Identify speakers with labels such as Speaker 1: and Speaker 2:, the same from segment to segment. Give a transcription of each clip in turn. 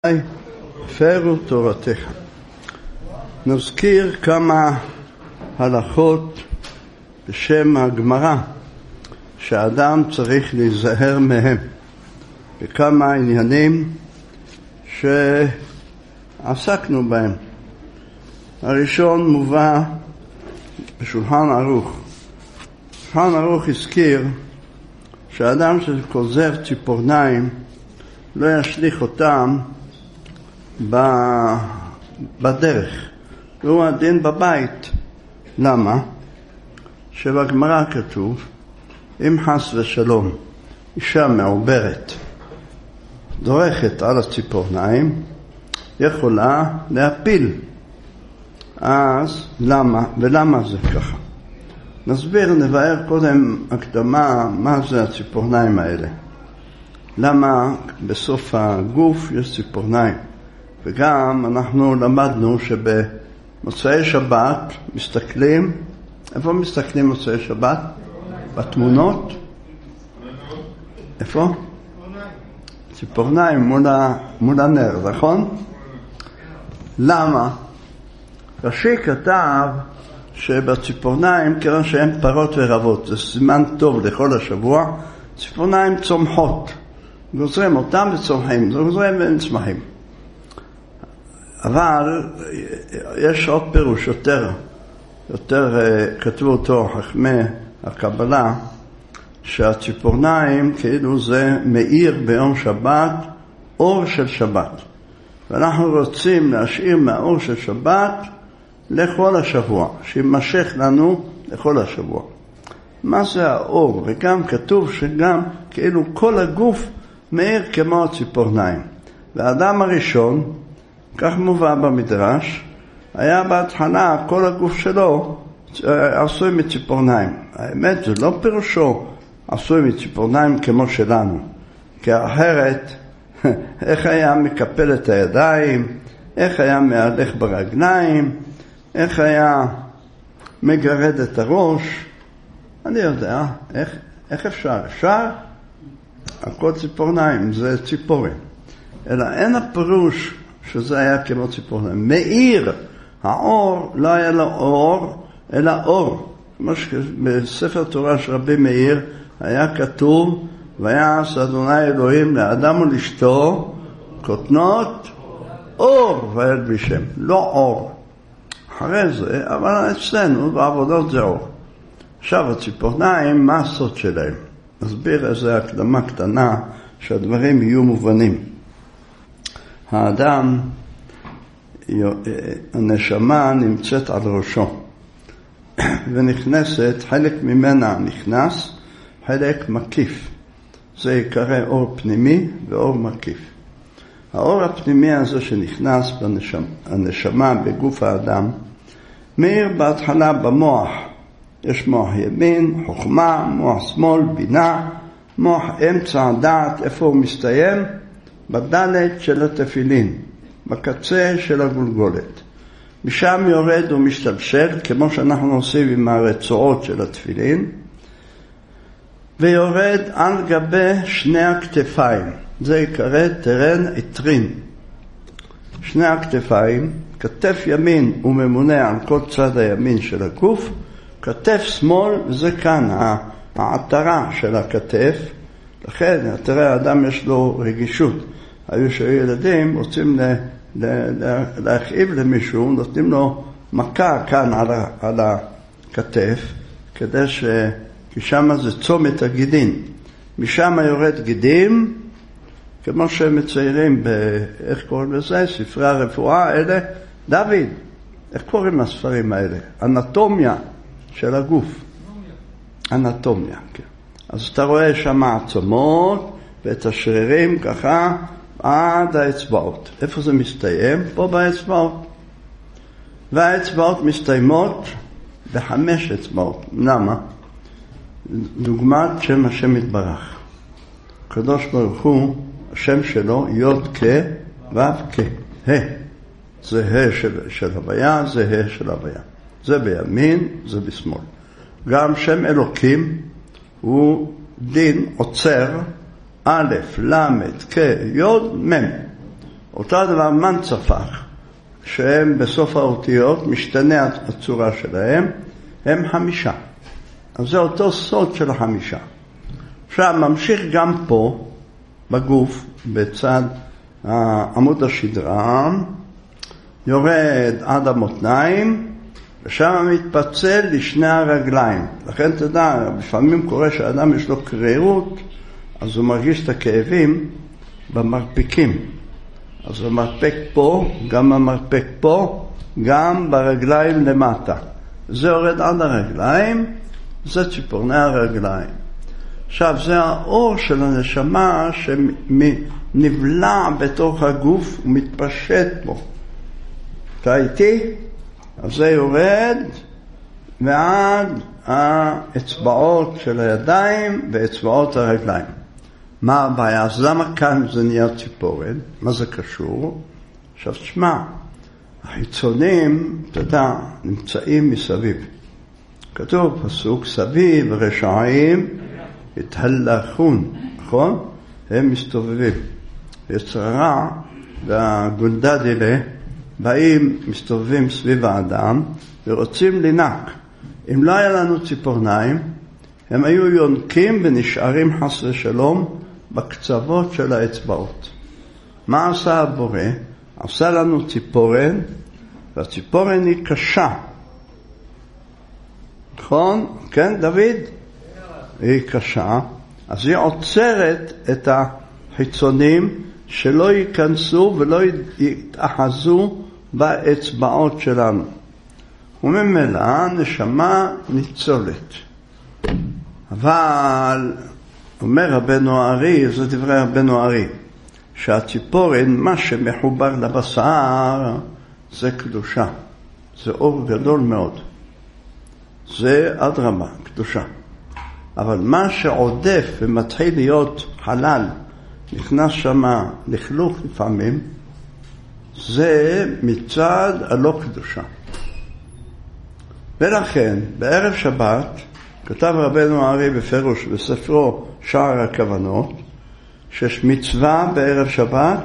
Speaker 1: הפרו תורתך. נזכיר כמה הלכות בשם הגמרא שהאדם צריך להיזהר מהם, וכמה עניינים שעסקנו בהם. הראשון מובא בשולחן ערוך. שולחן ערוך הזכיר שהאדם שגוזר ציפורניים לא ישליך אותם בדרך, והוא הדין בבית. למה? שבגמרא כתוב אם חס ושלום אישה מעוברת דורכת על הציפורניים יכולה להפיל. אז למה? ולמה זה ככה? נסביר, נבהר קודם הקדמה מה זה הציפורניים האלה, למה בסוף הגוף יש ציפורניים. וגם אנחנו למדנו שבמוצאי שבת מסתכלים, איפה מסתכלים מוצאי שבת? בתמונות. איפה? ציפורניים מול הנר, נכון? למה? רש"י כתב שבציפורניים, כיוון שהן פרות ורבות, זה סימן טוב לכל השבוע, ציפורניים צומחות, גוזרים אותם וצומחים, גוזרים והם צמחים. אבל יש עוד פירוש יותר כתבו אותו חכמי הקבלה, שהציפורניים כאילו זה מאיר ביום שבת, אור של שבת, ואנחנו רוצים להשאיר מהאור של שבת לכל השבוע, שימשך לנו לכל השבוע. מה זה האור? וגם כתוב שגם כאילו כל הגוף מאיר כמו הציפורניים. והאדם הראשון, כך מובא במדרש, היה בהתחלה כל הגוף שלו עשוי מציפורניים. האמת זה לא פירושו עשוי מציפורניים כמו שלנו, כי אחרת איך היה מקפל את הידיים, איך היה מהלך ברגליים, איך היה מגרד את הראש. אני יודע איך אפשר הכל ציפורניים, זה ציפורים. אלא אין הפירוש שזה היה כמו ציפורניים. מאיר, האור לא היה לו אור, אלא אור. כמו שבספר תורה של רבי מאיר היה כתוב, ויעש אדוני אלוהים לאדם ולאשתו כותנות אור וילבישם, לא אור. אחרי זה, אבל אצלנו בעבודות זה אור. עכשיו הציפורניים, מה הסוד שלהם? נסביר איזו הקדמה קטנה שהדברים יהיו מובנים. האדם, הנשמה נמצאת על ראשו ונכנסת, חלק ממנה נכנס, חלק מקיף. זה יקרא אור פנימי ואור מקיף. האור הפנימי הזה שנכנס בנשמה בגוף האדם מאיר בהתחלה במוח. יש מוח ימין, חוכמה, מוח שמאל, בינה, מוח אמצע, דעת. איפה הוא מסתיים? בדלת של התפילין, בקצה של הגולגולת. משם יורד ומשתלשל, כמו שאנחנו עושים עם הרצועות של התפילין, ויורד על גבי שני הכתפיים. זה יקרא טרן עטרין. שני הכתפיים, כתף ימין הוא ממונה על כל צד הימין של הגוף, כתף שמאל זה כאן העטרה של הכתף. לכן תראה, האדם יש לו רגישות. היו שהיו ילדים רוצים להכאיב למישהו, נותנים לו מכה כאן על הכתף, כי שם זה צומת הגידים. משם יורד גידים, כמו שהם מציירים איך קוראים לזה? ספרי הרפואה אלה. דוד, איך קוראים הספרים האלה? אנטומיה של הגוף. אנטומיה, כן. אז אתה רואה שם העצמות ואת השרירים ככה עד האצבעות. איפה זה מסתיים? פה באצבעות. והאצבעות מסתיימות ב5 אצבעות. למה? דוגמת שם השם יתברך. הקדוש ברוך הוא, השם שלו יוד כ' ו' כ'. זה של הוויה, זה של הוויה. זה בימין, זה בשמאל. גם שם אלוקים הוא דין עוצר א', ל', כ', י', מ'. אותו דבר מנצפח, שהם בסוף האותיות, משתנה הצורה שלהם, הם 5. אז זה אותו סוד של 5. עכשיו, ממשיך גם פה, בגוף, בצד עמוד השדרה, יורד עד המותניים, ושם מתפצל לשני הרגליים. לכן תדע, לפעמים קורה שהאדם יש לו קרירות, אז הוא מרגיש את הכאבים במרפקים. אז המרפק פה, גם המרפק פה, גם ברגליים למטה. זה יורד עד הרגליים, זה ציפורני הרגליים. עכשיו, זה האור של הנשמה שנבלע בתוך הגוף ומתפשט בו. אתה איתי? אז זה יורד ועד האצבעות של הידיים ואצבעות הרגליים. מה הבעיה? אז למה כאן זה נהיה ציפורן? מה זה קשור? עכשיו תשמע, החיצונים, אתה יודע, נמצאים מסביב. כתוב פסוק, סביב רשעים התהלכון, נכון? הם מסתובבים. יצרה והגונדדילה באים, מסתובבים סביב האדם ורוצים לנק. אם לא היה לנו ציפורניים, הם היו יונקים ונשארים חס ושלום בקצוות של האצבעות. מה עשה הבורא? עשה לנו ציפורן, והציפורן היא קשה. נכון? כן, דוד? היא קשה. אז היא עוצרת את החיצונים שלא ייכנסו ולא יתאחזו באצבעות שלנו. וממילא נשמה ניצולת. אבל אומר רבנו הארי, זה דברי רבנו הארי, שהציפורן, מה שמחובר לבשר, זה קדושה. זה אור גדול מאוד. זה אדרבה, קדושה. אבל מה שעודף ומתחיל להיות חלל, נכנס שמה לכלוך לפעמים, זה מצד הלא קדושה. ולכן, בערב שבת, כתב רבנו הארי בפירוש בספרו שער הכוונות, שיש מצווה בערב שבת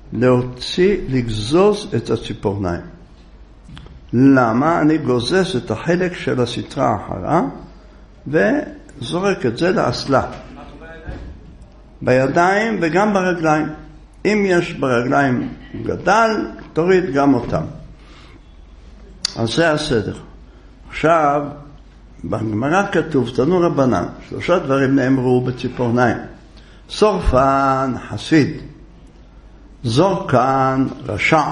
Speaker 1: לגזוז את הציפורניים. למה? אני גוזז את החלק של הסתרה האחרה וזורק את זה לאסלה. בידיים וגם ברגליים. אם יש ברגליים גדל, תוריד גם אותם. אז זה הסדר. עכשיו, בגמרא כתוב, תנו רבנן, 3 דברים נאמרו בציפורניים. שורפן, חסיד, זורקן, רשע,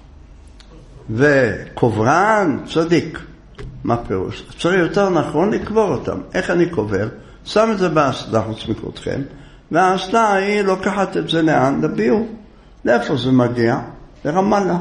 Speaker 1: וקוברן, צדיק. מה פירוש? צריך יותר נכון לקבור אותם. איך אני קובר? שם את זה באסלה חוץ מכבודכם, והאסלה היא לוקחת את זה לאן? לביוב. לאיפה זה מגיע? לרמאללה.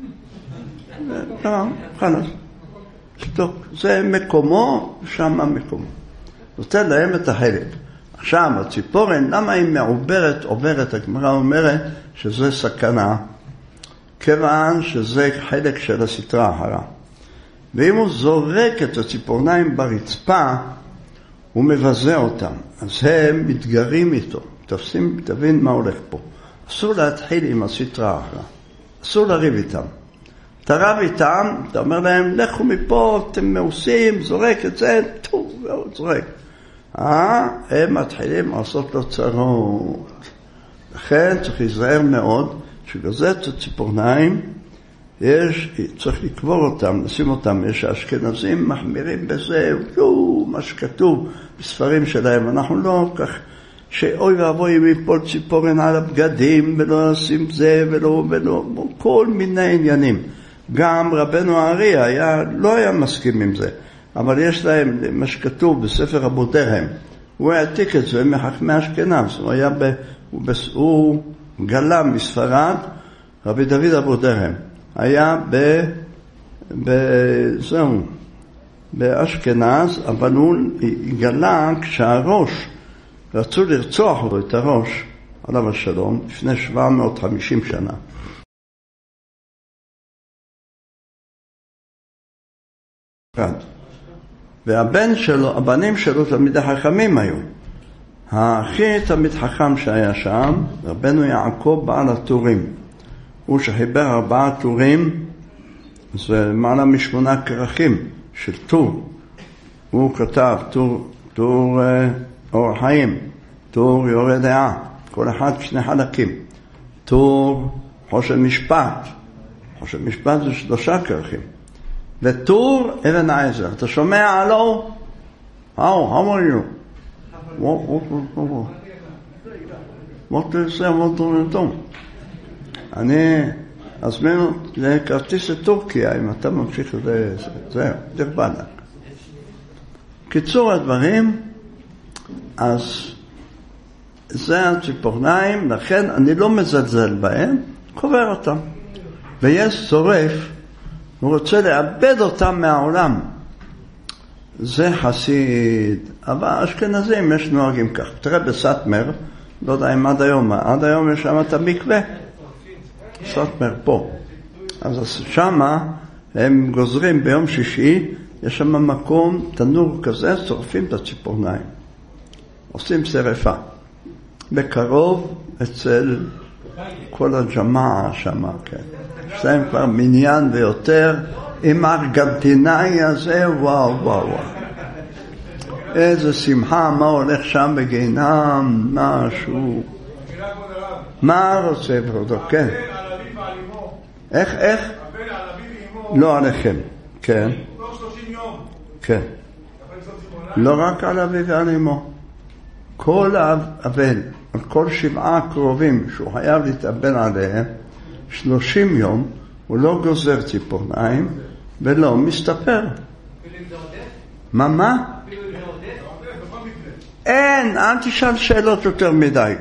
Speaker 1: חלס. שתוק. זה מקומו, שם מקומו. נותן להם את החלק. עכשיו, הציפורן, למה היא מעוברת, עוברת, הגמרא אומרת שזה סכנה, כיוון שזה חלק של הסתרה האחרה. ואם הוא זורק את הציפורניים ברצפה, הוא מבזה אותם. אז הם מתגרים איתו. תבין מה הולך פה. אסור להתחיל עם הסתרה האחרה. אסור לריב איתם. אתה רב איתם, אתה אומר להם, לכו מפה, אתם מעושים, זורק את זה, טוב, זורק. הם מתחילים לעשות לו צרות. לכן צריך להיזהר מאוד, שגזז את הציפורניים, צריך לקבור אותם, לשים אותם. יש האשכנזים מחמירים בזה, מה שכתוב בספרים שלהם, אנחנו לא כך, שאוי ואבוי אם יפול ציפורן על הבגדים, ולא לשים זה, ולא, כל מיני עניינים. גם רבנו הארי לא היה מסכים עם זה, אבל יש להם מה שכתוב בספר הבודרהם, הוא העתיק את זה מחכמי אשכנז, הוא גלה מספרד, רבי דוד הבודרהם, היה באשכנז, אבל הוא גלה כשהראש, רצו לרצוח לו את הראש, עליו השלום, לפני 750 שנה. והבן שלו, הבנים שלו תלמידי חכמים היו. הכי תלמיד חכם שהיה שם, רבנו יעקב בעל הטורים. הוא שחיבר 4 טורים, זה למעלה מ8 כרכים של טור. הוא כתב טור אור חיים, טור יורה דעה, כל אחד 2 חלקים. טור חושן משפט, חושן משפט זה 3 כרכים. וטור אבן העזר. אתה שומע? הלו? How are you? What is it? אני אזמין לכרטיס לטורקיה, אם אתה ממשיך את זה, זהו, דרבנק. קיצור הדברים, אז זה הציפורניים, לכן אני לא מזלזל בהם, קובר אותם. ויש שורף, הוא רוצה לאבד אותם מהעולם. זה חסיד, אבל אשכנזים יש נוהגים כך. תראה בסטמר, לא יודע אם עד היום יש שם את המקווה. סטמר פה. אז שמה הם גוזרים ביום שישי, יש שם מקום, תנור כזה, שורפים את הציפורניים. עושים שרפה. בקרוב אצל כל הג'מעה שם, כן. יש להם כבר מניין ויותר, עם הארגנטינאי הזה, וואו. איזה שמחה, מה הולך שם בגינם, משהו. מה רוצה ברודו? כן. איך? לא עליכם, כן. כן. לא רק על אביו ועל אמו. כל אבל, על כל 7 קרובים שהוא חייב להתאבל עליהם, 30 יום, הוא לא גוזר ציפורניים, ולא מסתפר. מה? אין, אל תשאל שאלות יותר מדי.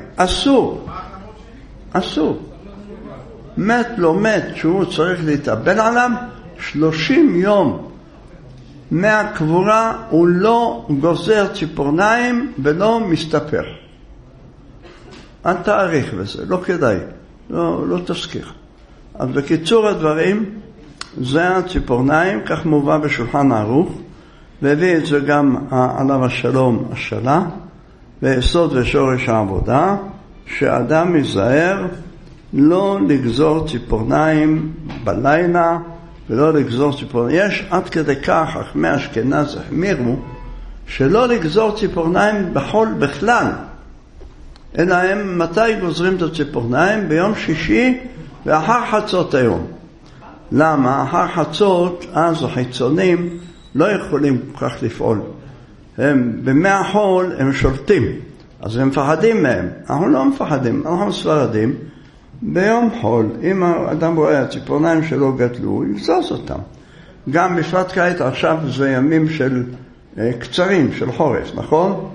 Speaker 1: אסור. מת לא מת שהוא צריך להתאבל עליו, 30 יום מהקבורה הוא לא גוזר ציפורניים ולא מסתפר. אל תאריך בזה, לא כדאי, לא תזכיר. אז בקיצור הדברים, זה הציפורניים, כך מובא בשולחן ערוך, והביא את זה גם עליו השלום השלה, ויסוד ושורש העבודה, שאדם ייזהר לא לגזור ציפורניים בלילה, ולא לגזור ציפורניים. יש עד כדי כך, חכמי אשכנז החמירו, שלא לגזור ציפורניים בחול בכלל, אלא הם מתי גוזרים את הציפורניים? ביום שישי ואחר חצות היום. למה? אחר חצות, אז החיצונים לא יכולים כל כך לפעול. הם במי החול הם שולטים, אז הם מפחדים מהם. אנחנו לא מפחדים, אנחנו ספרדים. ביום חול, אם האדם רואה הציפורניים שלו גדלו, הוא יגזוז אותם. גם בשעת קיץ, עכשיו זה ימים של קצרים, של חורף, נכון?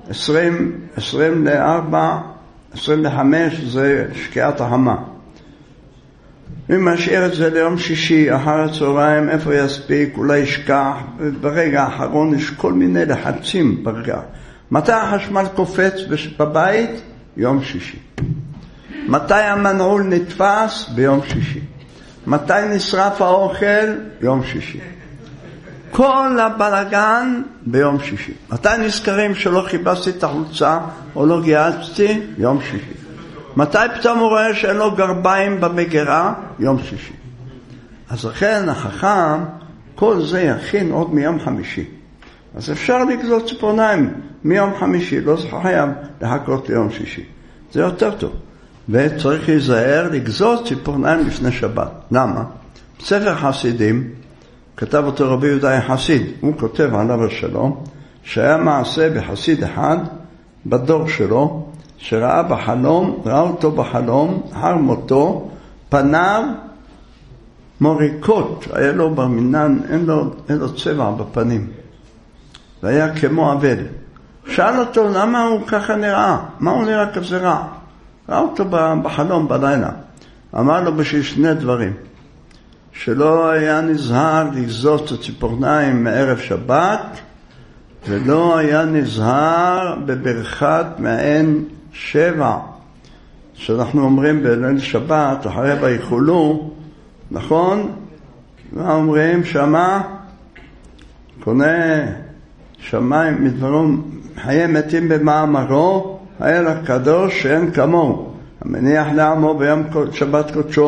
Speaker 1: 24, 25 זה שקיעת החמה. אם משאיר את זה ליום שישי, אחר הצהריים, איפה יספיק, אולי ישכח, ברגע האחרון יש כל מיני לחצים ברגע. מתי החשמל קופץ בבית? יום שישי. מתי המנעול נתפס? ביום שישי. מתי נשרף האוכל? יום שישי. כל הבלגן ביום שישי. מתי נזכרים שלא חיפשתי את החולצה או לא גייצתי? יום שישי. מתי פתאום הוא רואה שאין לו גרביים במגירה? יום שישי. אז לכן החכם כל זה יכין עוד מיום חמישי. אז אפשר לגזור ציפורניים מיום חמישי, לא חייב לחכות ליום שישי. זה יותר טוב. וצריך להיזהר לגזור ציפורניים לפני שבת. למה? בספר חסידים, כתב אותו רבי יהודה חסיד, הוא כותב עליו השלום, שהיה מעשה בחסיד אחד בדור שלו, שראה אותו בחלום, אחר מותו, פניו מוריקות, היה לו במינן, אין לו צבע בפנים, והיה כמו אבל. שאל אותו למה הוא ככה נראה, מה הוא נראה כזה רע? ראה אותו בחלום בלילה. אמר לו בשביל 2 דברים, שלא היה נזהר לגזור את הציפורניים מערב שבת, ולא היה נזהר בברכת מעין 7, שאנחנו אומרים בליל שבת, אחרי ויחולו, נכון? מה אומרים? שמה? קונה שמיים מדברום, חיי מתים במאמרו, האל הקדוש שאין כמוהו, המניח לעמו ביום שבת קודשו,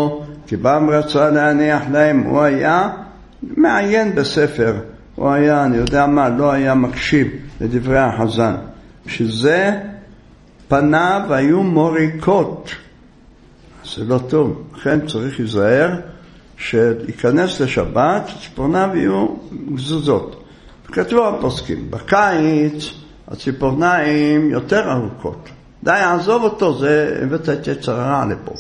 Speaker 1: כי פעם רצה להניח להם, הוא היה מעיין בספר, הוא היה, אני יודע מה, לא היה מקשיב לדברי החזן. שזה פניו היו מוריקות. זה לא טוב. לכן צריך להיזהר שיכנס לשבת, ציפורניו יהיו גזוזות. וכתבו הפוסקים, בקיץ הציפורניים יותר ארוכות. די, עזוב אותו, זה הבאת את יצר הרע לפה.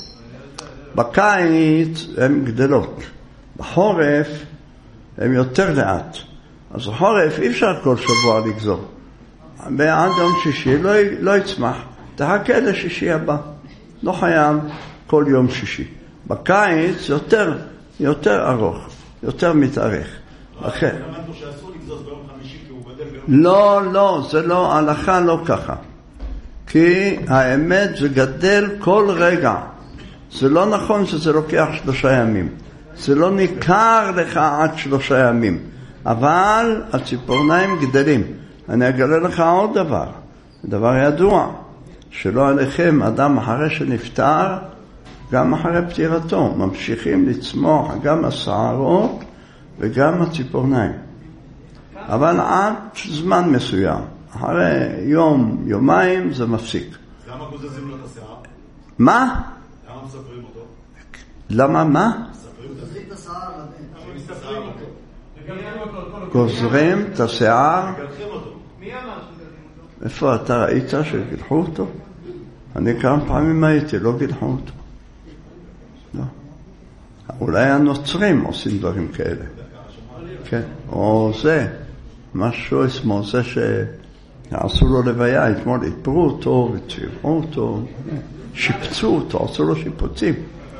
Speaker 1: בקיץ הן גדלות. בחורף הן יותר לאט. אז בחורף אי אפשר כל שבוע לגזור. בעד יום שישי לא יצמח. תחכה לשישי הבא. לא חייב כל יום שישי. בקיץ יותר ארוך, יותר מתארך. אחרי.
Speaker 2: למדנו שאסור לגזוז ביום חמישי כי הוא גדל ביום...
Speaker 1: לא, זה לא, ההלכה לא ככה. כי האמת זה גדל כל רגע. זה לא נכון שזה לוקח 3 ימים. זה לא ניכר לך עד 3 ימים. אבל הציפורניים גדלים. אני אגלה לך עוד דבר ידוע, שלא עליכם אדם אחרי שנפטר, גם אחרי פטירתו, ממשיכים לצמוח גם השערות וגם הציפורניים. אבל עד זמן מסוים, אחרי יום, יומיים זה מפסיק.
Speaker 2: למה גוזזים לו את השיער?
Speaker 1: מה?
Speaker 2: למה מספרים אותו?
Speaker 1: למה מה?
Speaker 2: מספרים את השיער. מספרים אותו.
Speaker 1: גוזרים את השיער.
Speaker 2: מגלחים אותו.
Speaker 3: מי אמר שגלחים אותו?
Speaker 1: איפה אתה ראית שגלחו אותו? אני כמה פעמים הייתי, לא גלחו אותו. לא. אולי הנוצרים עושים דברים כאלה. כן. או זה, משהו כמו זה שעשו לו לוויה, אתמול התפרו אותו וצבעו אותו, שיפצו אותו, עשו לו שיפוצים.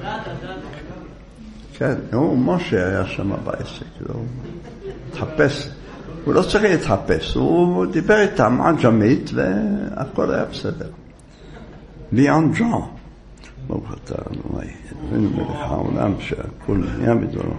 Speaker 1: כן, משה היה שם בעסק, הוא התחפש. הוא לא צריך להתחפש, הוא דיבר איתם עג'מית והכל היה בסדר. ליאן ג'ון. ברוך אתה אדוני, אבינו מלך העולם שהכל נהיה בדברו.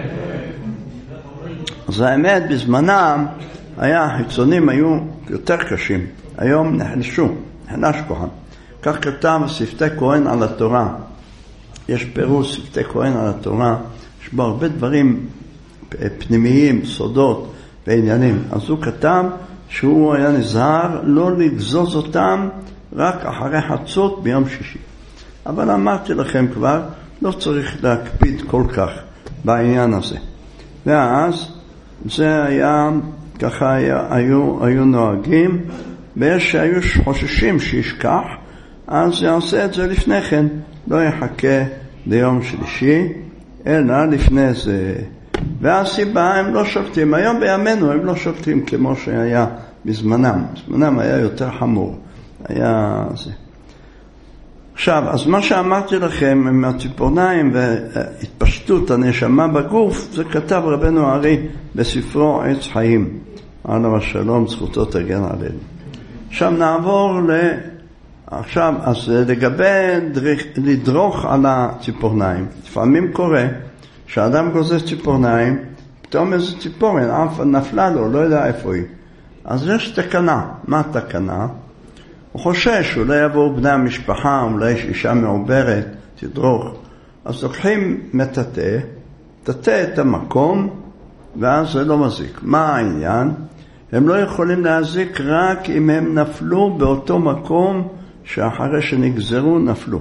Speaker 1: אז האמת, בזמנם החיצונים היו יותר קשים. היום נחלש כהן. כך כתב שפתי כהן על התורה. יש פירוש שפתי כהן על התורה, יש בו הרבה דברים פנימיים, סודות ועניינים. אז הוא כתב שהוא היה נזהר לא לגזוז אותם רק אחרי חצות ביום שישי. אבל אמרתי לכם כבר, לא צריך להקפיד כל כך בעניין הזה. ואז זה היה, ככה היו נוהגים, ויש שהיו חוששים שישכח, אז יעשה את זה לפני כן, לא יחכה ליום שלישי, אלא לפני זה. והסיבה הם לא שופטים, היום בימינו הם לא שופטים כמו שהיה בזמנם, בזמנם היה יותר חמור, היה זה. עכשיו, אז מה שאמרתי לכם עם הציפורניים והתפשטות הנשמה בגוף, זה כתב רבנו הארי בספרו עץ חיים, עליו השלום, זכותו תגן עלינו. עכשיו נעבור עכשיו, אז לגבי לדרוך על הציפורניים, לפעמים קורה שאדם גוזז ציפורניים, פתאום איזו ציפורן, אף נפלה לו, לא יודע איפה היא. אז יש תקנה. מה התקנה? הוא חושש, אולי יבואו בני המשפחה, אולי יש אישה מעוברת, תדרוך. אז לוקחים מטאטא, תטא את המקום, ואז זה לא מזיק. מה העניין? הם לא יכולים להזיק רק אם הם נפלו באותו מקום שאחרי שנגזרו נפלו.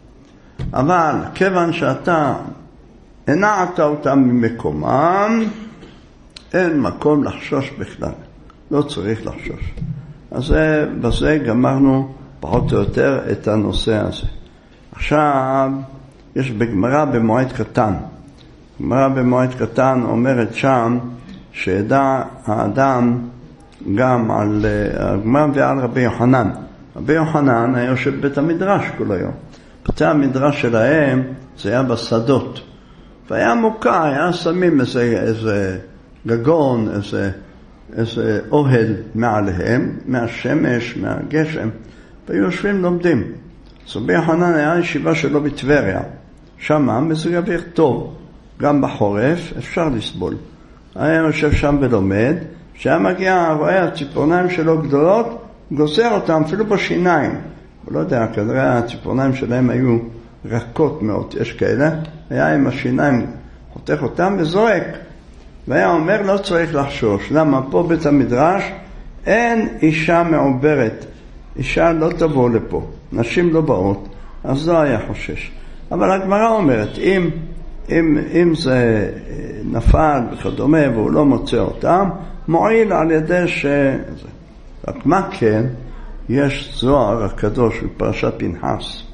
Speaker 1: אבל כיוון שאתה הנעת אותם ממקומם, אין מקום לחשוש בכלל. לא צריך לחשוש. אז בזה גמרנו פחות או יותר את הנושא הזה. עכשיו, יש בגמרא במועד קטן. גמרא במועד קטן אומרת שם, שידע האדם גם על הגמרא ועל רבי יוחנן. רבי יוחנן היה יושב בית המדרש כל היום. בתי המדרש שלהם זה היה בשדות. והיה מוקע, היה שמים איזה גגון, איזה אוהל מעליהם, מהשמש, מהגשם, והיו יושבים לומדים. אז רבי יוחנן היה ישיבה שלו בטבריה. שם מזג אוויר טוב, גם בחורף אפשר לסבול. היה יושב שם ולומד, כשהיה מגיע, רואה הציפורניים שלו גדולות, גוזר אותם אפילו בשיניים. הוא לא יודע, כנראה הציפורניים שלהם היו רכות מאוד, יש כאלה, היה עם השיניים חותך אותם וזורק, והיה אומר לא צריך לחשוש. למה? פה בית המדרש אין אישה מעוברת, אישה לא תבוא לפה, נשים לא באות, אז לא היה חושש. אבל הגמרא אומרת, אם זה נפל וכדומה והוא לא מוצא אותם, מועיל על ידי רק מה כן? יש זוהר הקדוש בפרשת פנחס.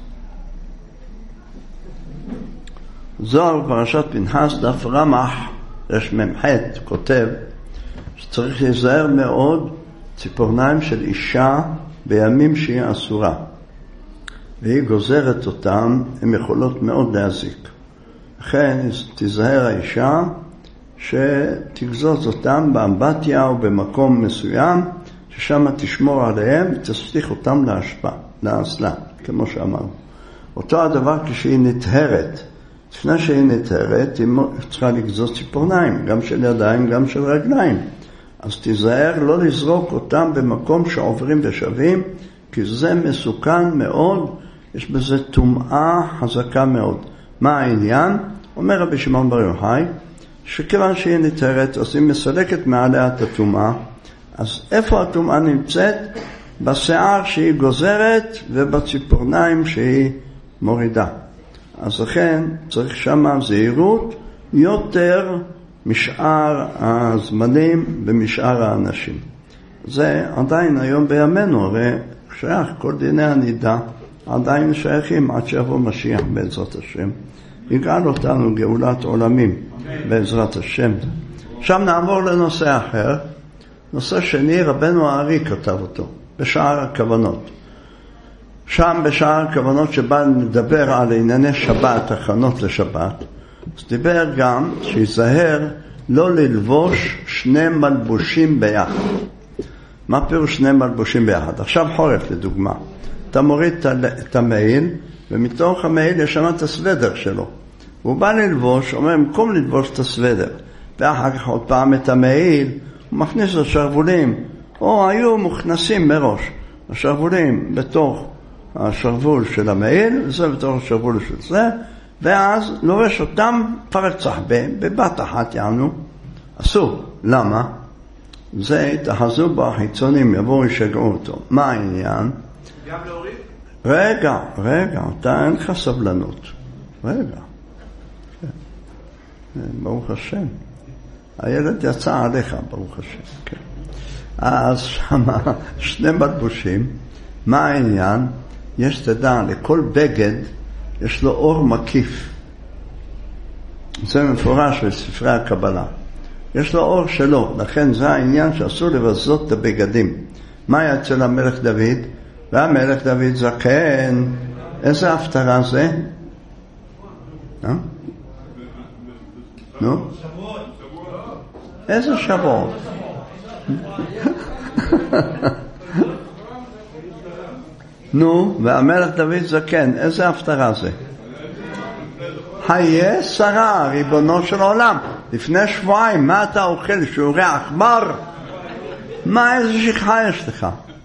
Speaker 1: זוהר בפרשת פנחס, דף רמח, יש ממחת, כותב, שצריך להיזהר מאוד ציפורניים של אישה בימים שהיא אסורה. והיא גוזרת אותם, הן יכולות מאוד להזיק. לכן תיזהר האישה שתגזוז אותם באמבטיה או במקום מסוים, ששם תשמור עליהם ותסליך אותם לאסלה, כמו שאמרנו. אותו הדבר כשהיא נטהרת. לפני שהיא נטהרת, היא צריכה לגזוז ציפורניים, גם של ידיים, גם של רגליים. אז תיזהר לא לזרוק אותם במקום שעוברים ושווים, כי זה מסוכן מאוד, יש בזה טומאה חזקה מאוד. מה העניין? אומר רבי שמעון בר יוחאי, שכיוון שהיא נטהרת, אז היא מסלקת מעליה את הטומאה. אז איפה הטומאה נמצאת? בשיער שהיא גוזרת ובציפורניים שהיא מורידה. אז לכן צריך שמה זהירות יותר משאר הזמנים ומשאר האנשים. זה עדיין היום בימינו, הרי שייך כל דיני הנידה, עדיין שייכים עד שיבוא משיח בעזרת השם. יגאל אותנו גאולת עולמים בעזרת השם. עכשיו נעבור לנושא אחר. נושא שני, רבנו הארי כתב אותו, בשער הכוונות. שם בשער הכוונות שבא לדבר על ענייני שבת, הכנות לשבת, אז דיבר גם שיזהר לא ללבוש שני מלבושים ביחד. מה פירוש שני מלבושים ביחד? עכשיו חורף לדוגמה. אתה מוריד את המעיל, ומתוך המעיל יש שם את הסוודר שלו. הוא בא ללבוש, אומר, במקום ללבוש את הסוודר, ואחר כך עוד פעם את המעיל, הוא מכניס לשרבולים, או היו מוכנסים מראש, השרבולים בתוך השרבול של המעיל, וזה בתוך השרבול של זה, ואז לובש אותם פרצח בבת אחת יענו. אסור. למה? זה התאחזו בחיצונים, יבואו ישגעו אותו. מה העניין?
Speaker 3: גם להוריד?
Speaker 1: רגע, אתה אין לך סבלנות. רגע. ברוך השם. הילד יצא עליך, ברוך השם. כן. אז שמה שני מלבושים. מה העניין? יש תדע, לכל בגד יש לו אור מקיף. זה מפורש בספרי הקבלה. יש לו אור שלו, לכן זה העניין שאסור לבזות את הבגדים. מה היה אצל המלך דוד? והמלך דוד זקן. איזה הפטרה זה? נו? איזה שבועות? נו, והמלך דוד זקן, איזה הפטרה זה? חיי שרה, ריבונו של עולם. לפני שבועיים, מה אתה אוכל? שיעורי עכבר? מה, איזה שכחה יש לך?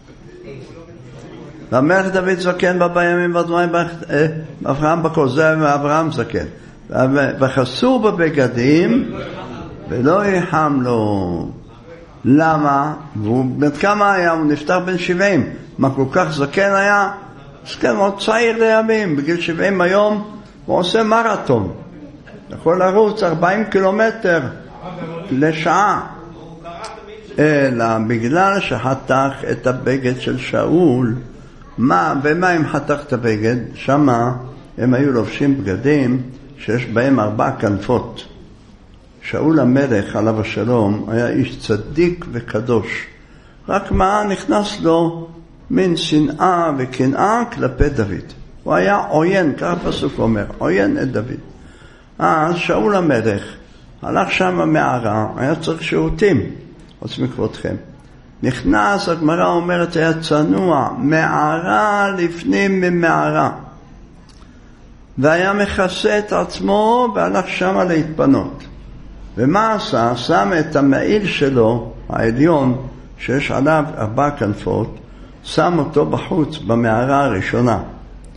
Speaker 1: והמלך דוד זקן בא בימים ודמיים אברהם בכל זה ואברהם זקן. וחסו בבגדים ולא יחם לו. למה? והוא בן כמה היה? הוא נפטר בן 70. מה כל כך זקן היה? זקן מאוד צעיר לימים. בגיל 70 היום הוא עושה מרתון. יכול לרוץ 40 קילומטר לשעה. אלא בגלל שחתך את הבגד של שאול. ומה אם חתך את הבגד? שמה הם היו לובשים בגדים שיש בהם 4 כנפות. שאול המלך עליו השלום היה איש צדיק וקדוש. רק מה נכנס לו מן שנאה וקנאה כלפי דוד. הוא היה עוין, כך הפסוק אומר, עוין את דוד. אז שאול המלך הלך שם מערה, היה צריך שירותים, חוץ מכבודכם. נכנס, הגמרא אומרת, היה צנוע, מערה לפנים ממערה. והיה מכסה את עצמו והלך שם להתפנות. ומה עשה? שם את המעיל שלו, העליון, שיש עליו 4 כנפות, שם אותו בחוץ במערה הראשונה.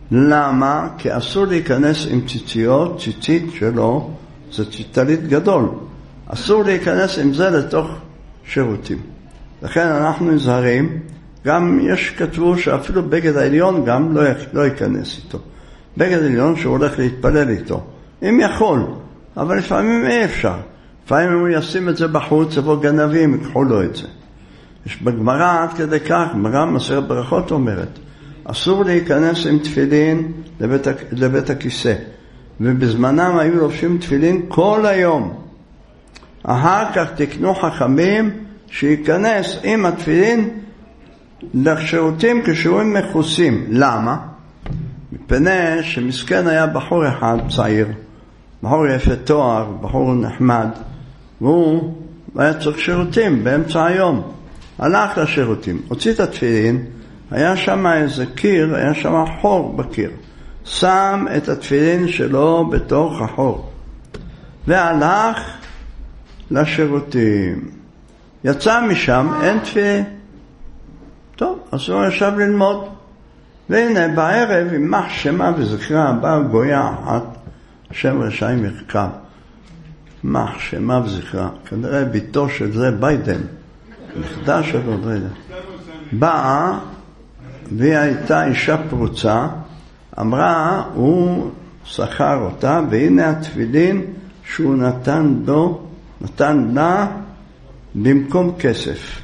Speaker 1: למה? כי אסור להיכנס עם ציציות, ציצית שלו זה טלית גדול. אסור להיכנס עם זה לתוך שירותים. לכן אנחנו נזהרים, גם יש כתבו שאפילו בגד העליון גם לא ייכנס איתו. בגד העליון שהוא הולך להתפלל איתו. אם יכול, אבל לפעמים אי אפשר. לפעמים הוא ישים את זה בחוץ, יבוא גנבים, יקחו לו את זה. יש בגמרא עד כדי כך, גמרא מסכת ברכות אומרת, אסור להיכנס עם תפילין לבית הכיסא. ובזמנם היו לובשים תפילין כל היום. אחר כך תקנו חכמים שייכנס עם התפילין לשירותים כשיעורים מכוסים. למה? מפני שמסכן היה בחור אחד צעיר, בחור יפה תואר, בחור נחמד, והוא היה צריך שירותים באמצע היום. הלך לשירותים, הוציא את התפילין, היה שם איזה קיר, היה שם חור בקיר. שם את התפילין שלו בתוך החור והלך לשירותים. יצא משם, אין תפילין. טוב, אז הוא ישב ללמוד. והנה בערב עם מחשמה וזכרה באה גויה אחת, שם רשעים יחכב, מחשמה וזכרה, כנראה ביתו של זה ביידן, נכדה שלו, באה והיא הייתה אישה פרוצה, אמרה, הוא שכר אותה, והנה התפילין שהוא נתן לה במקום כסף.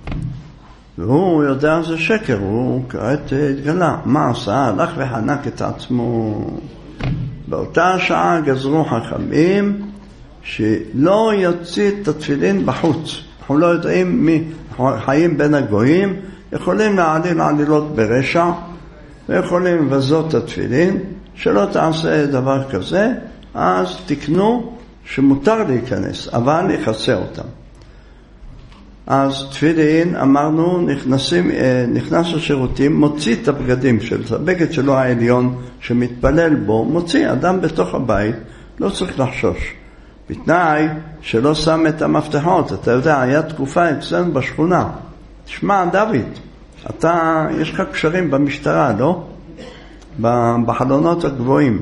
Speaker 1: והוא יודע זה שקר, הוא כעת התגלה. מה עשה? הלך וחנק את עצמו. באותה שעה גזרו חכמים שלא יוציא את התפילין בחוץ. אנחנו לא יודעים מי חיים בין הגויים, יכולים להעליל עלילות ברשע, ויכולים לבזות את התפילין, שלא תעשה דבר כזה, אז תקנו שמותר להיכנס, אבל יחסה אותם. אז תפילין, אמרנו, נכנס לשירותים, מוציא את הבגדים שלו, הבגד שלו העליון שמתפלל בו, מוציא אדם בתוך הבית, לא צריך לחשוש. בתנאי שלא שם את המפתחות, אתה יודע, היה תקופה אצלנו בשכונה. תשמע, דוד, יש לך קשרים במשטרה, לא? בחלונות הגבוהים.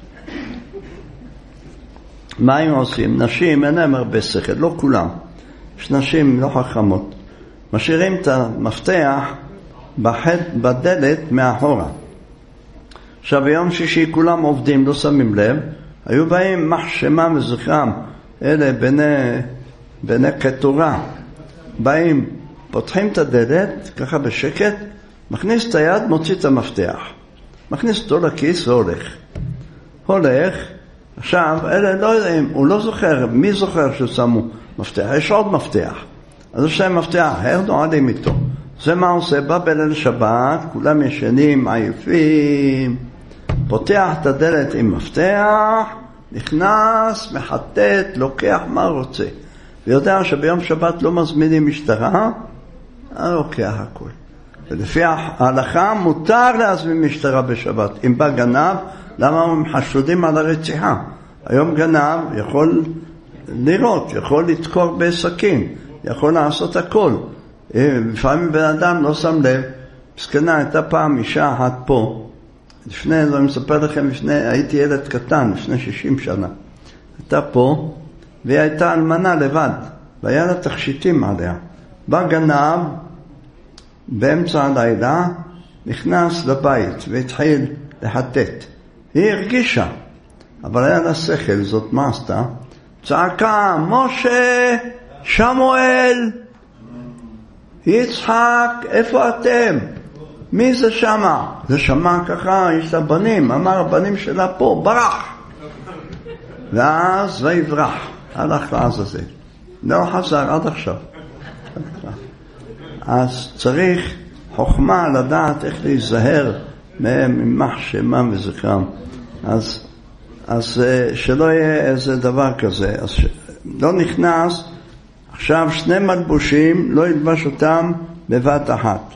Speaker 1: מה הם עושים? נשים, אין להם הרבה שכל, לא כולם. יש נשים לא חכמות. משאירים את המפתח בדלת מאחורה. עכשיו, ביום שישי כולם עובדים, לא שמים לב. היו באים מחשמה וזכרם, אלה בני קטורה. באים, פותחים את הדלת, ככה בשקט, מכניס את היד, מוציא את המפתח. מכניס אותו לכיס והולך. עכשיו, אלה לא יודעים, הוא לא זוכר, מי זוכר ששמו מפתח? יש עוד מפתח. אז יש להם מפתח, נועדים איתו. זה מה עושה? בא בליל שבת, כולם ישנים, עייפים, פותח את הדלת עם מפתח, נכנס, מחטט, לוקח מה רוצה. ויודע שביום שבת לא מזמינים משטרה, לוקח הכל. ולפי ההלכה מותר להזמין משטרה בשבת. אם בא גנב, למה הם חשודים על הרציחה? היום גנב יכול לראות, יכול לתקור בסכין, יכול לעשות הכל. לפעמים בן אדם לא שם לב. מסכנה, הייתה פעם אישה אחת פה, אני מספר לכם, הייתי ילד קטן, לפני 60 שנה. הייתה פה, והיא הייתה אלמנה לבד, והיה לה תכשיטים עליה. בא גנב, באמצע הלילה, נכנס לבית, והתחיל לחטט. היא הרגישה, אבל היה לה שכל, זאת מה עשתה? צעקה, משה, שמואל, יצחק, איפה אתם? מי זה שמה? זה שמה ככה, יש לה בנים, אמר הבנים שלה פה, ברח. ואז ויברח, הלך לעזאזל. לא חזר עד עכשיו. אז צריך חוכמה לדעת איך להיזהר מהם, ממחשמה וזכרם. אז שלא יהיה איזה דבר כזה. אז לא נכנס, עכשיו 2 מלבושים, לא ילבש אותם בבת אחת.